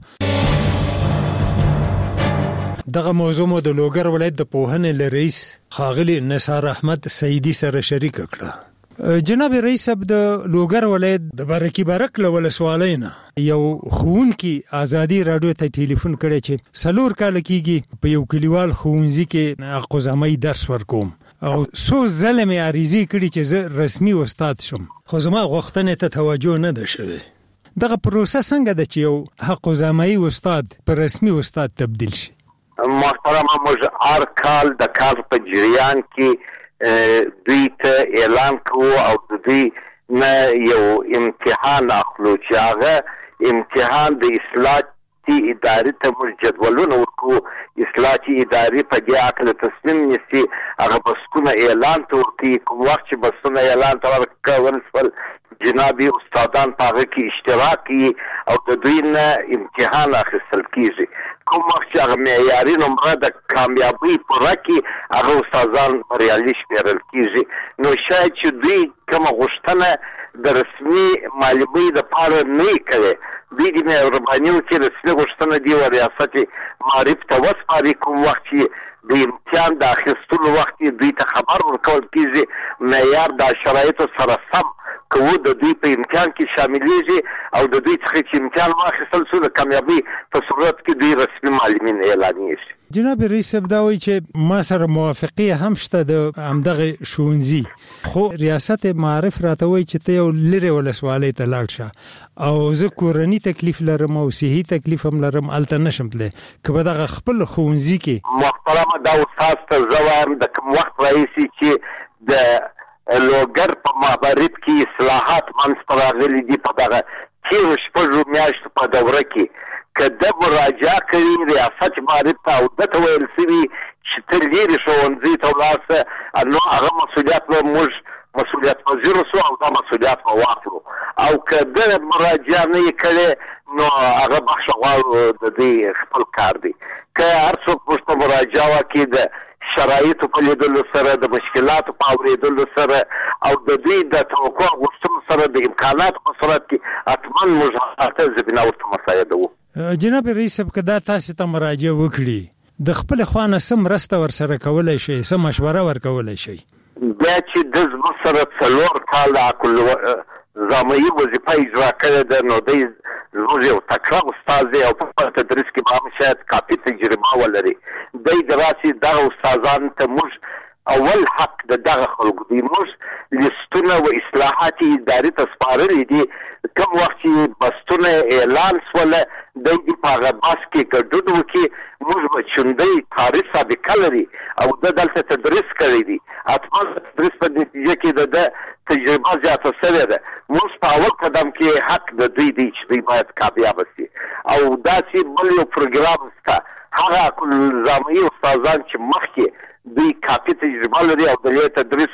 دغه موضوع مو د لوګر ولایت د پوهنې له رئیس ښاغلي نثار احمد سعیدي سره شریکه کړه. جناب رئیس صاحب د لوګر ولایت د برکي برک له ولسوالۍ نه یو ښوونکي ازادي راډیو ته ټلیفون کړی چې 4 کاله کېږي په یو کلیوال ښوونځي کې حقوزامۍ درس ورکوم او څو ځله مې عریضې کړي چې زه رسمي استاد شم خو زما غوښتنې ته توجه نه ده شوې. دغه پروسه څنګه ده چې یو حقوزامۍ استاد په رسمي استاد تبدیل شي؟ محترمه موږ هر کال د کال په جریان کې دوی ته اعلان کوو او دوی نه یو امتحان اخلو چې هغه امتحان د اصلاحي ادارې ته موږ جدولونه ورکوو. اصلاحي ادارې په دې هکله تصمیم نیسي هغه بسونه اعلان ته ورکوي. کوم وخت چې بسونه اعلان ته ورکول شول جنابي استادان په هغه کې اشتراک کوي او د دوی نه امتحان اخیستل کېږي. کوم وخت چې هغه معیاري نمره د کامیابۍ پوره کړي هغه استادان بریالي شمېرل کېږي. نو شاید چې دوی کومه غوښتنه د رسمي معلمۍ دپاره نه یې کړې دوی د مهرباني وکړي رسمي غوښتنه دې و ریاست معارف ته وسپاري. کوم وخت چې د امتحان د اخیستلو وخت دوی ته خبر ورکول کېږي معیار د شرایطو سره سم کوو د دوی په امتحان کې شاملېږي او د دوی څخه چې امتحان واخیستل شو د کامیابۍ په صورت کې دوی رسمي معلمین اعلانېږي. جناب رئیس صاحب دا وایي چې ما سره موافقې هم شته د همدغه ښوونځي خو ریاست معارف راته وایي چې ته یو لرې ولسوالۍ ته لاړ شه او زه کورني تکلیف لرم او صحي تکلیف هم لرم هلته نشم تللی که په دغه خپل ښوونځي کې محترمه دا استاد ته زه وایم د کوم وخت راهیسې چې د لوګر په معبرد کې اصلاحات منځته راغلي دي په دغه تېرو 6 میاشتو په دوره کې که ده مراجعه کوي ریاست معارف ته او ده ته ویل شوي چې ته لرې ښوونځي ته ولاړ شه نو هغه مسؤلیت به موږ مسؤلیت پذیر شو او دا مسؤلیت به واخلو او که ده مراجعه نه یې کړې نو هغه بخښه غواړو د دوی خپل کار دی. که هر څوک موږ ته مراجعه وکړي د شرایطو په لیدلو سره د مشکلاتو په اورېدلو سره او د دوی د توقع غوښتنو سره د امکاناتو په صورت کې حتما موږ هغه زمینه ورته مساعدوو. جناب رئیس صاحب که دا تاسې ته مراجعه وکړي د خپلې خوا نه څه مرسته ورسره کولی شئ څه مشوره ورکولی شئ؟ بیا چې د زموږ سره 4 کاله حقوزامۍ وظیفه اجرا کړې ده نو دی زموږ یو تکړه استاد دی او په تدریس کې به هم شاید کافي تجربه ولري. دی د راسې دغه استادانو ته موږ اول حق د دغه خلکو دی. موږ لیستونه و اصلاحاتي ادارې ته سپارلي دي. کوم وخت چې بستونه اعلان شوله دی دې په هغه بس کې ګډون وکړي. موږ به چوندۍ تاریخ سابقه لري او ده دلته تدریس کړی دی. حتما د تدریس په نتیجه کې د ده تجربه زیاته شوې ده. موږ په اول قدم کې حق د دوی دی چې دوی باید کامیابه شي او داسې بل یو پروګرام شته هغه حقوزامۍ استادان چې مخکې دوی کافي تجربه لري او د تدریس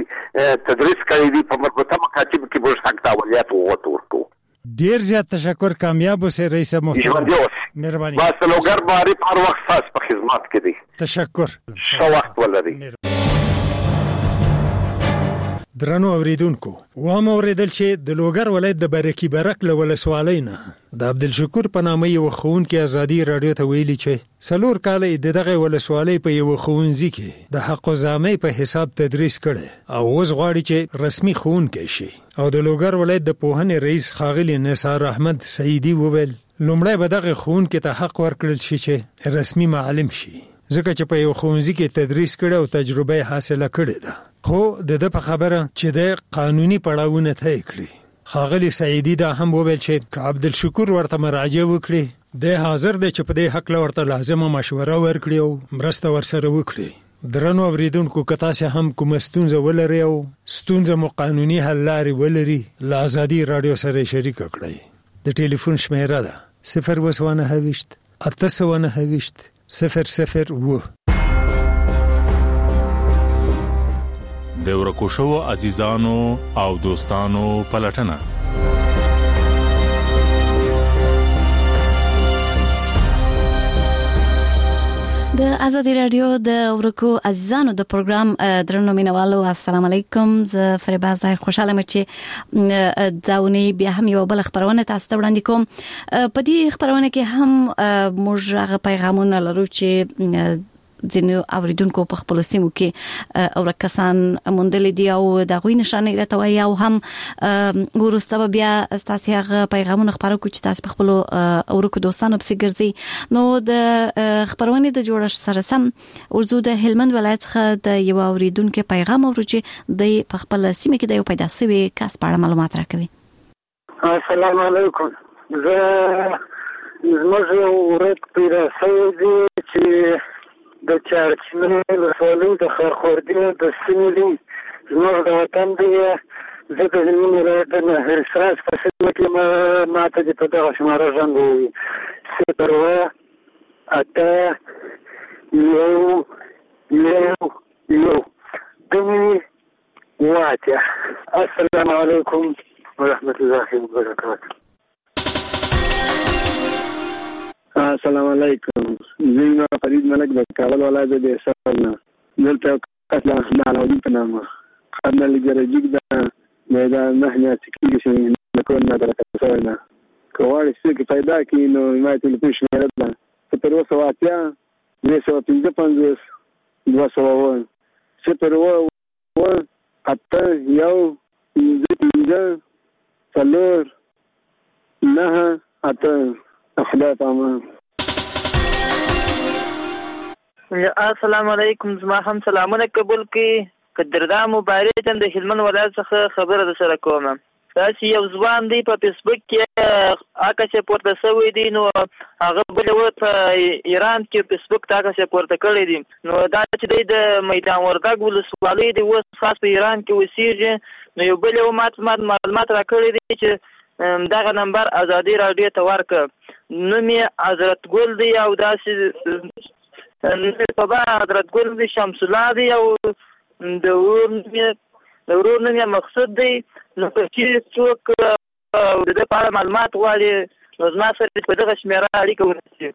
کړی دي په مربوطه مکاتبو کې موږ حق د اوليات ورکوو. ډیر زیات تشکر. کامیاب اوسئ رئیس صاحب. مهرباني. بس لوګر معارف هر وخت ستاسو په خدمت کې دی. تشکر. ښه وخت ولرئ. درنو اوریدونکو وامه اوریدل چې د لوګر ولایت د برکی برک له ولسوالۍ نه د عبدالشکور په نامه یو ښوونکی ازادي رادیو ته ویلي چې 4 کال د دغه ولسوالۍ په یو ښوونځي کې د حق الزامي په حساب تدریس کړي او اوس غواړي چې رسمي ښوونکی شي. او د لوګر ولایت د پوهنې رئیس خاغلی نثار احمد سعیدی وویل لومړی به دغه ښوونکی ته حق ورکړل شي چې رسمي معلم شي ځکه چې په یو ښوونځي کې تدریس کړي او تجربه حاصله کړې ده. خو د په خبره چې د قانوني پړاوونه طی کړي. خاغلی سعیدی دا هم وویل چې عبدالشکور ورته مراجعه وکړي د حاضر دی چې په دې حق ورته لازمه مشوره ورکړي او مرسته ورسره وکړي. درنو اوریدونکو که تاسو هم کوم ستونزه ولرئ او ستونزه مو قانوني حل لارې ولري له ازادي رادیو سره شریک کړئ. د ټلیفون شمیره ده 029 829 002. د ورکو شو عزیزانو او دوستانو پلټنه د ازادي رادیو د ورکو عزیزانو د پروګرام درنو مینوالو السلام علیکم. زه فریبا ظاهر خوشاله مچ داونی بیا هم یو بل خبرونه تاسو ته وړاندې کوم. په دې خبرونه کې هم موږ هغه پیغامونه لرو چې ځینو اوریدونکو په خپل سیمو کې او کسان موندل دي او د غوي نشانه راټوي او هم ورسته بیا تاسو هغه پیغامونه خبرو کو چې تاسو په خپل اورکو دوستانو په سیګرځي. نو د خبرونه د جوړښت سره سم ورزو د هلمند ولایت څخه د یو اوریدونکو پیغام اورو چې د په خپل سیمه کې د یو پیدا شوی کس په اړه معلومات راکوي. السلام علیکم. زه ورک پیدا شوی چې د چارچنې ولسوالۍ د خرخوردي د سیمې دی زموږ د وطن دی. زه د هلمند ولایت د هرساس په سیمه کې ماته د په دغه شماره زنګ ووایي 0 السلام علیکم ورحمة الله وبرکاته. السلام علیکم. زه فرید ملک د کابل ولایت د احسان نه دلته قتل علاودین په نامه خدمت لګرجیک د میدان نه نه تکلیف شي نه کوم نه درته سره کوالي چې پیدا کی نو ما ته په شمیره ده په اوسه واقعیا 255 201 صفر و اته یو پنځه څلور نه اته خدای پامان. السلام علیکم. زما هم سلامونه قبول کړئ. قدردان مبارک د هلمند ولایت څخه خبره در سره کوم. تاسو یو ځوان دی په فیسبوک کې اکه پورته شوی دی نو هغه بل وخت ایران کې فیسبوک ته اکه پورته کړی دی نو دا چې د میدان وردګ ولسوالۍ دی اوس خاص په ایران کې وسیږي نو یو بل معلومات را کړی دی چې دغه نمبر ازادي رادیو ته ورکړ نو می حضرت ګل دی او داسې په با حضرت ګل دی شمس الله دی او د ورور نه مقصود دی نو چې څوک د دې په معلومات غواړي نو زما سره په دغه شمیره اړیکه ونیسي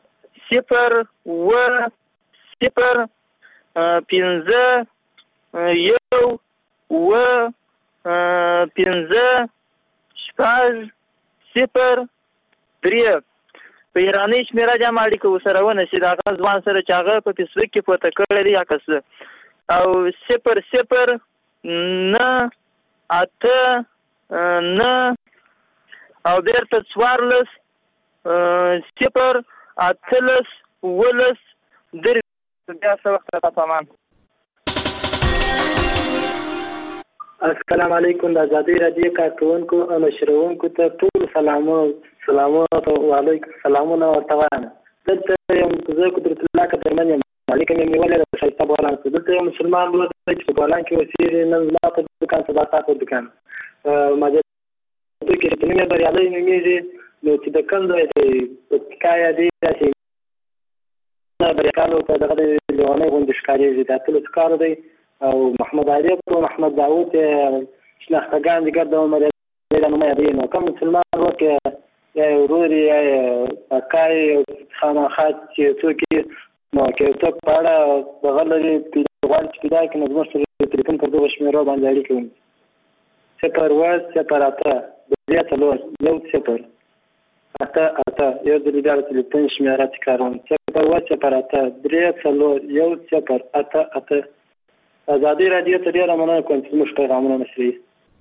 0 په ایرانی شمیره جام اړیکه وسره ونیسي دا غاز ځوان سره چې هغه په فیسبوک کې پورته کړی دی عکس او 0 نه اته نه او بیرته 14 0 اتلس ولس در بیا څه وخت راته تمام. السلام علیکم. د ازادي رادیو کارکونکو او نشرونکو ته ټول سلامونه وعلیکم سلامونه ورته وایم. دلته یم زه قدرت الله قدرمن یم مالک مې ولې د شایسته بولان دلته یو مسلمان دوه چې په بولان کې وسیږي نن زما په دکان سبا تاسو دکان ما دې کې چې نه بریالي نمیږي نو چې د کندو دې کایا دې چې نه بریالو ته دغه لونه غونډه ښکارېږي دا ټول ښکار دی او محمد علي او محمد داوود شناختګان دي ګرځو مې دا نومه دی نو کوم مسلمان وکه یا وروري یا کای خامخات چې څوک نو کې څوک پاړه بغل لري پیدا چې پیدا کې نو موږ سره ټلیفون پر دغه شمیره باندې اړیکه ونیسو. 0-8 یو د ډیره تلیفون شمیره تکراروم 0-8 ازادي رادیو ته ډیره مننه کوم چې موږ پیغامونه نشري.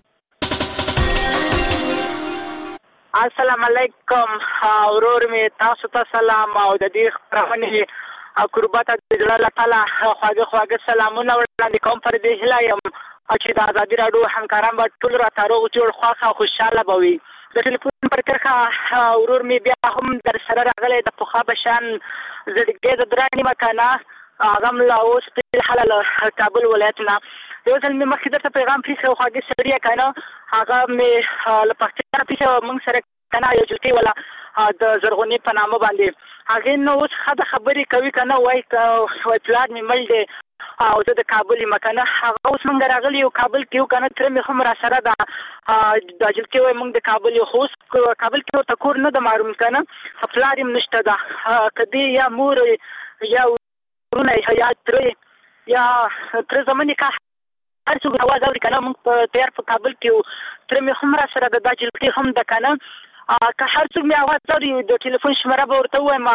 السلام علیکم ورور می تاسو ته سلام او د دې خبرونه قربت د الله تعالی خواږه سلامونه وړاندې کوم پر دې هلایم چې د ازادي رادیو همکاران به ټول را تاروغ جوړ خواخه خوشاله بوي. د ټلیفون پر کرخه ورور می بیا هم در سره راغلی د پخا بشان زړګي د دراني مکانه اغم لا اوس په حلال کابل ولایتنا یو ځل مې مخکې درته پیغام پیښه خواږه سړی کنه هغه مې لپاره پیښه موږ سره کنه یو جلکی ولا د زرغونی په نامه باندې هغه نو اوس خبرې کوي کنه وای پلان مې مل دی او زه د کابل مکانه هغه اوس موږ راغلی یو کابل کې کنه تر مې هم را سره د جلکی وای موږ د کابل خو کابل کې ته کور نه د معلوم کنه خپلاریم نشته دا کدی یا مور یا ورونه یا تر زمانه کا هر څو غواړي دا کنه موږ په تیار په کابل کې تر مې هم را سره د جلکی هم د کنه که هر څوک مې اواز لري د ټلیفون شماره به ورته وایم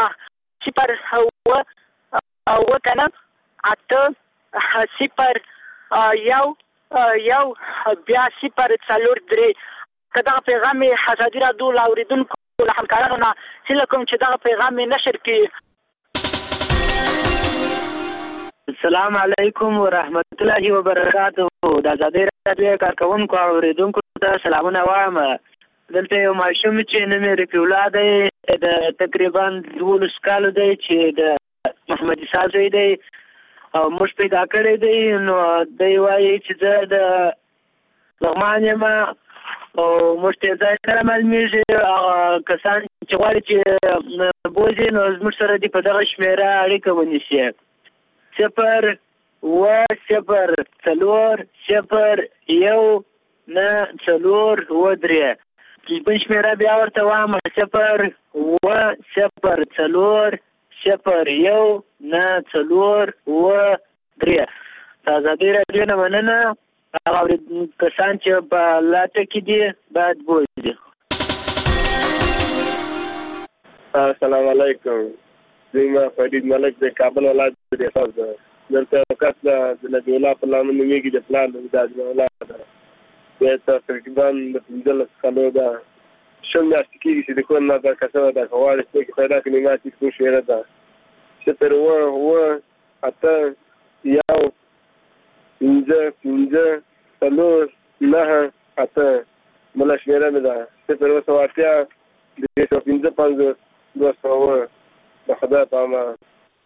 0 کنه 8 بیا 0 که دغه پیغام ازادي رادیو لاوریدونکو له همکارانو نه هیله کوم چې دغه پیغام نشر کړي. السلام علیکم ورحمت الله وبرکاته. د ازادي رادیو کارکونکو او اوریدونکو ته سلامونه وایم. دلته یو ماشوم چې نوم رفیع الله دی د تقریبا 12 کالو دی چې د محمد اسحاق زوی دی او موږ پیدا کړی دی نو دی وایي چې زه د لغمان یم او موږ ته ځای سره معلومیږي کسان چې غواړي چې بوځي نو زموږ سره دي په دغه شمیره اړیکه ونیسي 0-0-0-1-4-3 تلیفون شمیره بیا ورته وایم 0-0-0-1-4-3 د ازادي رادیو نه مننه هغه کسان چې په لاټه کې دي باید بوځي. السلام علیکم. زما فرید ملک د کابل ولایت د احساس ده دلته وخت د نبی الله په لامل نیږي د پلان د ولایت ده د تقریبا د دل خلو ده شنه استکی چې د کون نه د کسره د حواله کې پیدا کړي ما چې څه شي راځه چې هو حتی یو انځه تلور نه حتی مله شمیره مې ده چې تر اوسه واقعیا د 255 د خدای په امان.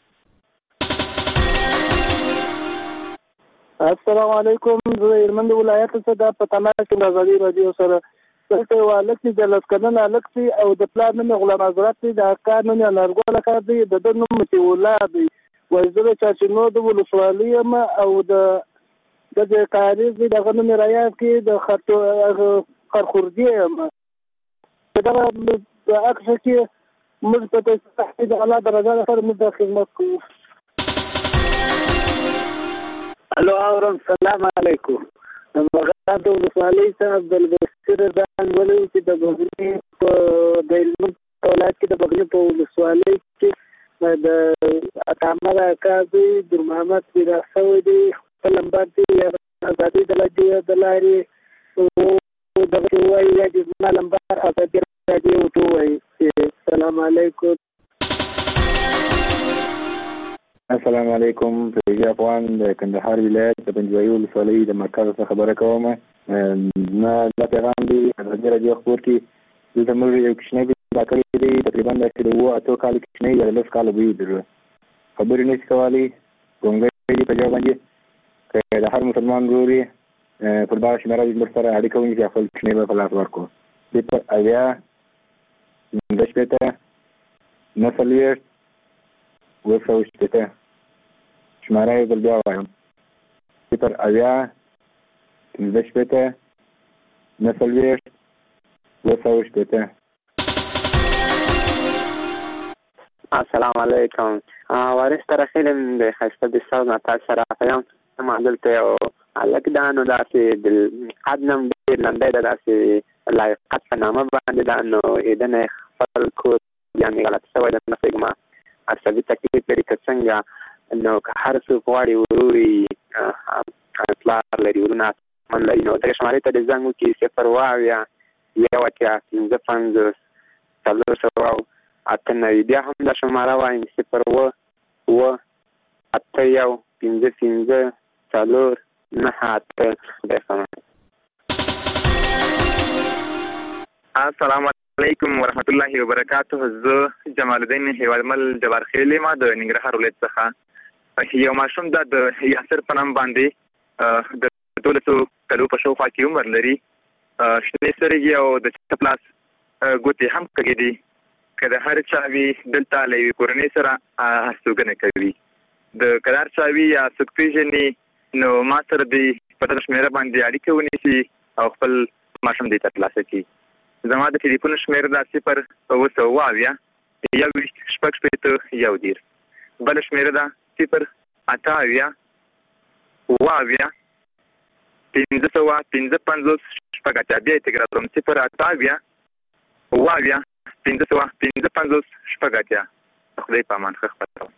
السلام علیکم. زه هلمند ولایت څخه د پتمه کې د ازادي رادیو سره دلته یو هلک چې د لسکنن هلک دی او د پلار نوم غلام حضرت دی د کار نوم یې نرګل کار دی د نوم چې ولا دی وایي زه د چاچینو د ولسوالۍ یم او د کاریز دی دغه نوم رایاد کې د خرخوردي یم دغه د عکس کې موږ په تحقیق د الله درجه سره موږ د خدمت کوو. الو اورم سلام علیکم. مغرب د ولسوالۍ څخه عبدالبصیر ځان ولې چې د بغنی په د هلمند ولایت کې د بغنی په ولسوالۍ کې د اتامه کازي د محمد پیراسوي دی خپل نمبر دی ازادي د لارې او دغه وایي د نمبر ازادي رادیو ته وایي. السلام علیکم. السلام علیکم. زه افغان د کندهار ولایت د پنجوایي ولسوالۍ د مرکز څخه خبره کوم. نه د پیغام دی ازادي رادیو خبر کې د موږ یو کښنی پیدا کړی دی تقریبا د 8 کال کښنی یا 10 کال وی دی خبرې نشي کولی ګونګې په جواب باندې که د هر مسلمان وروري پر دغه شمیره د سره اړیکه ونیسي خپل کښنی به په لاس ورکړو. اویا د شپته نسلیت وسوشته شماره بل بیا وایم 0 د شپته نسلیت وسوشته. السلام علیکم. وارث ترخیلم د خسته د ساو نتا سره فهم ما دلته او الک دانو داسې د قدم ایرلندۍ د داسې لایقت په نامه باندې ده، نو ایدن خپل کور یعنې غلط شوی ده، نه پوهېږم عصبي تکلیف لري که څنګه، نو که هر څوک غواړي وروري پلار لري ورونه من لري، نو دغه شمارې ته د زنګ وکړي 0 1 15 50 498 بیا هم دا شماره وایم 0 و 8 15 4 9 السلام علیکم ورحمت الله وبرکاته. زه جمال الدین هیوادمل جبار خیلی ما د ننګرهار ولایت څخه یو ماشوم د یاسر په نام باندې د 12 کلو په شاوخوا کې عمر لري، شنې سترګې او د چپلاس ګوتې هم کږې دي. که د هر چا وي دلته له یوې کورنۍ سره هستوګنه کوي، د که د هر چا وي یا څوک پېژني نو ما سره دې په دغه شمېره باندې اړیکه ونیسي او خپل ماشوم دې ترلاسه کړي. زما د ټلیفون شمېره دا 0 2 21 1 بله شمېره ده 0 8 2 15 50 بیا یې تکرارم 0 8 2 15 50 خدای په امان ښه خپروم.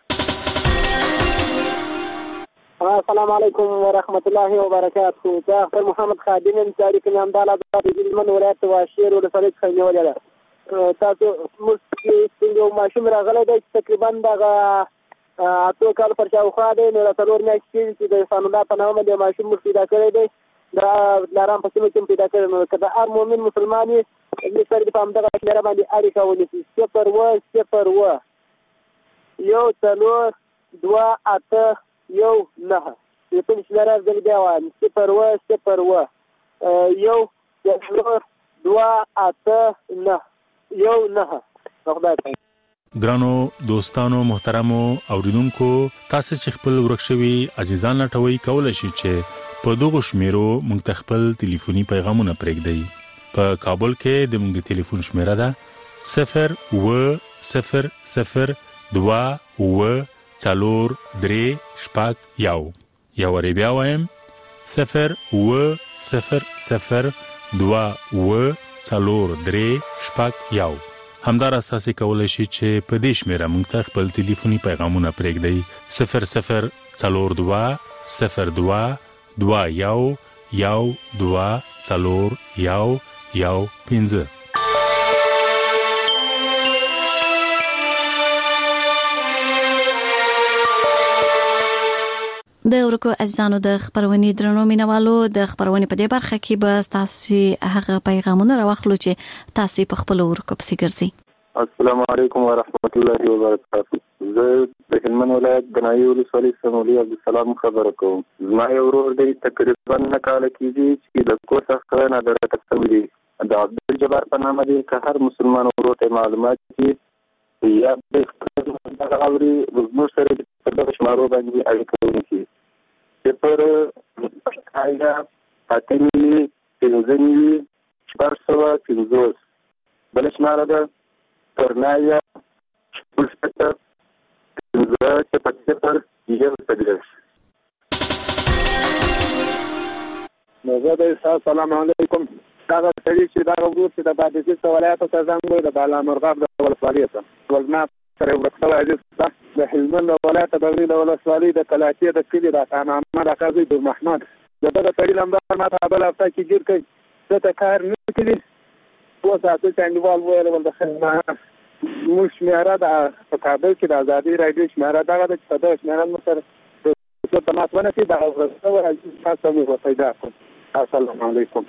السلام علیکم ورحمت الله وبرکاته. زه اختر محمد خادم یم چې اړیکه مې همدا د هلمند ولایت واشیر ولسوالۍ څخه نیولې ده. تاسو موږ یو ماشوم راغلی دی چې تقریبا دغه 8 کال پر شاوخوا دی، نو د 4 میاشتې کېږي چې د احسان الله په نامه باندې ماشوم موږ پیدا کړی دی، د دلارام په سیمه کې پیدا کړی. نو که د هر مؤمن مسلمان یې موږ سره په همدغه شمېره باندې اړیکه ونیسي 0 0 1 4 2 8 1 9 ټلیفون شمېره زه بیا وایم 0 0 1 2 8 9 خدای پاک. ګرانو دوستانو محترمو اوریدونکو، تاسو چې خپل ورکشوي عزیزان لټوي کولای شئ چې په دغه شمیرو موږ ته خپل ټلیفوني پیغامونه پرېږدئ. په کابل کې د موږ د ټلیفون شمیره ده 0 و 0 0 2 و 4 3 شپږ یو ری بیا وایم 0 و 0 0 2 و 4 3 شپږ یو. همدار اساسي کولای شي چې په دې شمیره موږ ته خپل ټلیفوني پیغامونه پرېږدئ 00 42 02 21 12 4 1 15. د ورکو عزیزانو د خبرونې درنو مینوالو، د خبرونې په دې برخه کې به تاسو هغه پیغامونه راوخلو چې تاسو په خپل ورکو پسې ګرځي. السلام علیکم ورحمت الله وبرکاته. زه د هلمند ولایت بنایي ولسوالۍ سمولي عبدالسلام خبره کوم. زما یو ورور دی تقریبا 9 کاله کېږي چې د کور څخه نادرکه شوی دی. د عبدالجبار په نامه دی. که هر مسلمان ورور ته معلومات کړي یا د اوري زموږ سره په دغه شمارو باندې اړیکه ونیسي 0 آیا اتنی پنځنی 450 بل شماره ده ترنایا پوسټه زه په صفر یو تدریس. السلام علیکم. دا سړي چې دا ورور چې د بادغیس ولایت ته ځانګړی د بالامرغاب د ولسوالۍ ته ولما سره ورسره عزیز د هلمند ولایت د بغیر ولسوالۍ د کلاچې د کلی د خانامه د قاضي د محمد دغه سړي لمبر ما ته بل افتا کې ګیر کوي څه کار نه کوي و ساتل څنګهوال ویل د خدمت مش میاره د کابل کې د ازادي رادیو شماره دغه د صدا شماره سره څه تماسونه چې دا ورسره عزیز تاسو مو پیدا کړ. السلام علیکم.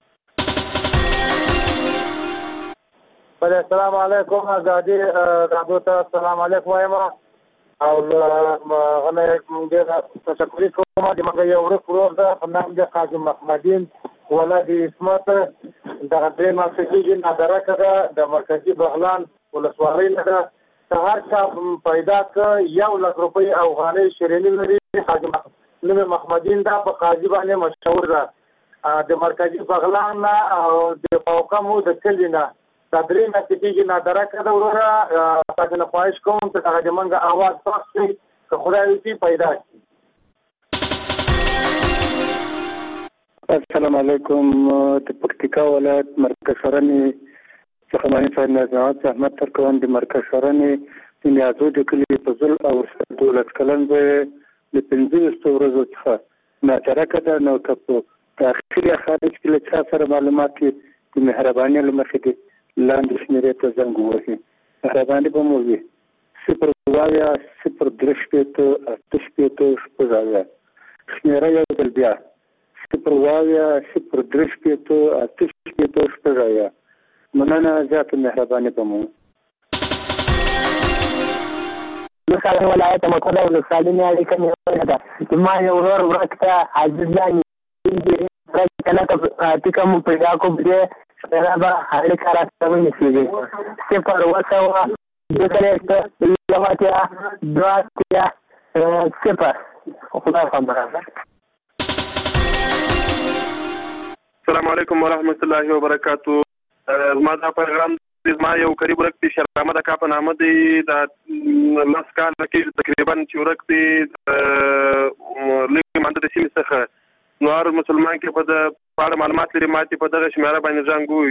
السلام علیکم ازادي رادیو ته السلام علیکم وایم او غنه ډیر تشکر کوم چې موږ یو ورور ده په نام د قاضي محمدین ولادي اسمت د غډې مرکزي نادرکه ده د مرکزي بغلان ولسوالۍ نه ده. هر چا پیدا ک 1 لک روپۍ افغاني شیرینی لري. قاضي محمدین دا په قاضي باندې مشهور ده د مرکزي بغلان او د فوقمو د کلینا تدریم استیږي نادرکه ده وروره. تاسو نه خواهش کوم چې هغه د منګه आवाज پخې که خدای دې پیدا کړي. السلام علیکم. د پکتیکا ولایت مرکز شورنې څخه مانی فنازات احمد ترکوان د مرکز شورنې د نیازو د کلی په ځل او دولت کلن به د 15 ورځو څخه ناچارکه ده نو کپو تاخیر خارج کې له سره معلومات د مهرباني لمخې دي لاندې شمیرې ته زنګ ووهي. مهرباني به مو وي 0.038 شمیره یو ځل بیا 0.038 مننه زیاته مهرباني به مو. مثلا ولایت مقدس ولسالینه اړیکه مې ده چې ما یو ورور ورکته عزیزانی کنه ته کوم پیدا کوم دې سره به اړیکه راځي نشي صفر وسوا دغه لغتیا دواتیا صفر خدای خبره. السلام علیکم ورحمۃ اللہ وبرکاتہ. ما دا پیغام ما یو قریب ورکتی شرامه د کا په نامه دی د لاس کال کې تقریبا چې ورکتی لږ مانده د سیمې څخه نور مسلمان کې په د پاړه معلومات لري ماتي په دغه شمیره باندې ځانګوي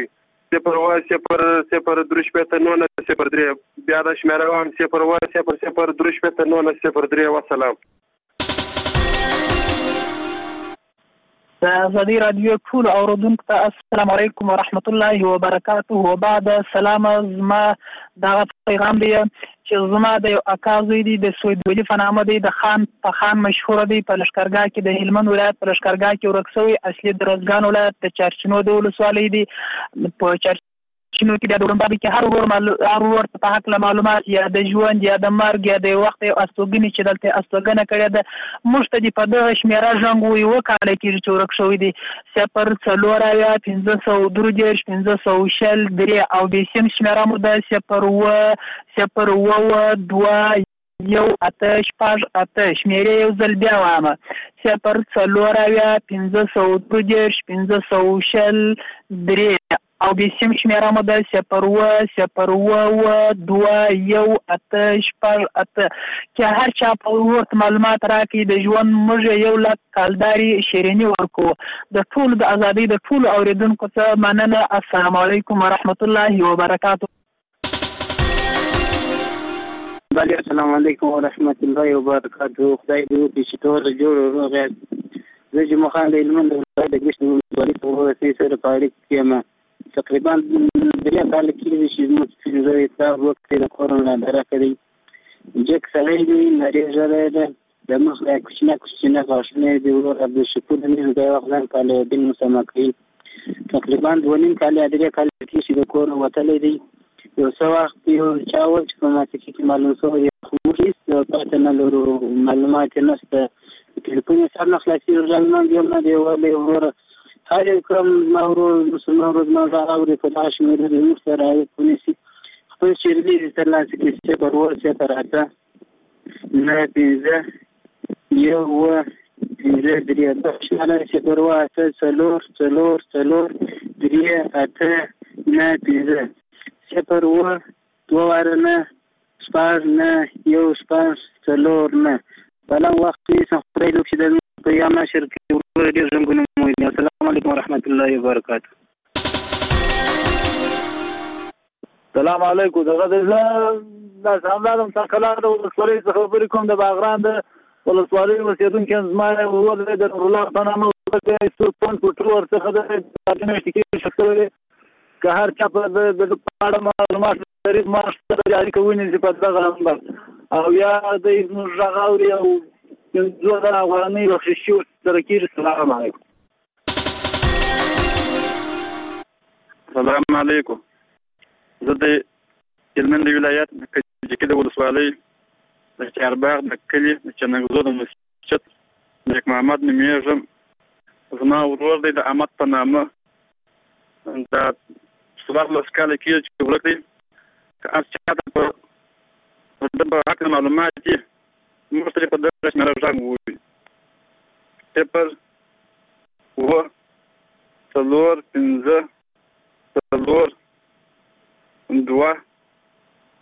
0.003 بیا د شمیره هم 0.003 وسلام. آزادی رادیو ټول اوریدونکو ته السلام علیکم ورحمت الله وبرکاته. وبعد سلام زما دا پیغام دی چې زما د یو اکا زوی دی د سوید ولی فنامه دی د خان په خان مشهور دی په لشکرګاه کې د هلمند ولایت په لشکرګاه کې ورکسوي اصلي د روزګان ولایت د چارچینو د ولسوالۍ دی په چارچینو کې د ډورمبادي کې هر ور په حق معلومات یا د ژوند یا د مرګ یا د وخت استوګنی چې دلته استوګنه کړې ده مشتدي په د شمیره ژوندوي وکاله کې چې ورکسوي دی 0.035 او د سیم شمیره مو د 0.028 شمیره یو ځل بیا وامه 0.035 او د سیم شمیره مو د 0.028 چې هر چا په ورته معلومات راکړي د ژوند موږ یو لک کالداري شیرینی ورکو د ټول د ازادي د ټول اوریدونکو ته مننه. السلام علیکم ورحمت الله وبرکاته. بله السلام علیکم ورحمت الله وبرکاته. خدای دې وکړي چې ټول جوړ روغ یاست. زه چې مخان د هلمند ولایت د ګشت ولسوالۍ په ورسې سره په اړیکه کې یم. تقریبا 3 کال کېږي چې زموږ پنځه حساب وخت د کورونا له راکړی جک سړی دی نری ژړی ده د مخ لا کوچنه غاښونه دی ورور عبدالشکور نیز د وخت ځان کاله دین مسما کوي تقریبا 2 کال یا 3 کال کې چې د کورونا وتلی دی یو څه وخت یو چا ول چې په ماته کې معلوم شوی موږ هیڅ پاتې نه لرو معلومات نشته ټلیفون یې سره نه خلاصي ځان یو نه دی ولې ورور هر کوم نورو مسلمان روزمره راوړي په تاسو مې د نور سره پولیسي خپل شیرلي تر لاسه کې چې په ورسې تراته نه پیزه یو پیزه درې د شمال چې په ورسې څلور درې اته نه پیزه چې په ور دوه ورنه سپار نه یو سپار څلور نه بل وخت یې څنګه لوکشي د یا نشر کې ډېر څنګه مو السلام علیکم ورحمت الله وبرکاته. السلام علیکم. دغه د سلام څخه د ولسوالۍ څخه خبرې کوم د باغران د ولسوالۍ اوسیدونکو زما ورور د الله پنامه د سپون پټو ورڅخه د پاتنه کې شکل که هر چا په د پاړه معلومات لري ما سره جاری کوي نه په دغه نمبر او یا د ژغاوري او زه دا غواړم یو شی سره کې السلام علیکم. السلام علیکم. زه د هلمند ولایت د کجکي د ولسوالۍ د چارباغ د کلي د چنګزو د مسجد نیک محمد نومیږم. زما ورور دی د احمد په نامه د 14 کاله کې چې ورک دی که هر چا ته په حق معلومات دي مختلف په دغه شمیره ژغ ووایي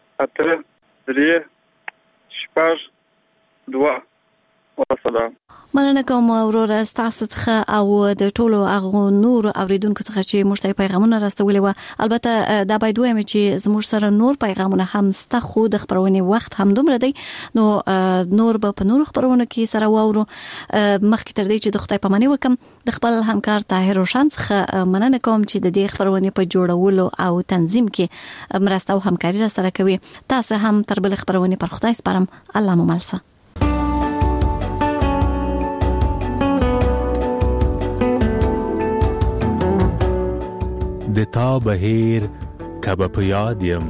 0.035 والسلام. مننه کوم وروره ستاسو څخه او د ټولو هغه نور اوریدونکو څخه چې موږ ته پیغامونه راستولي و. البته دا باید وایم چې زموږ سره نور پیغامونه هم ستا خو د خبرونې وخت هم دومره دی نو نور به په نور خبرونه کې سره واورو. مخکې تر دې چې د خدای پاماني وکم د خپل همکار طاهر روشن څخه مننه کوم چې د دې خبرونې په جوړولو او تنظیم کې مرسته او همکاري را سره کوي. تاسو هم تر بل خبرونې پر خدای سپارم. الله مو مل شه. د تا بهیر کب په یاد یم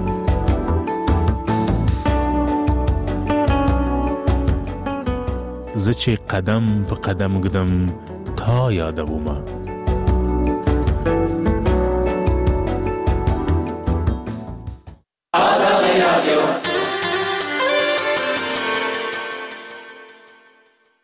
زه چې قدم په قدم ګدم تا یادومه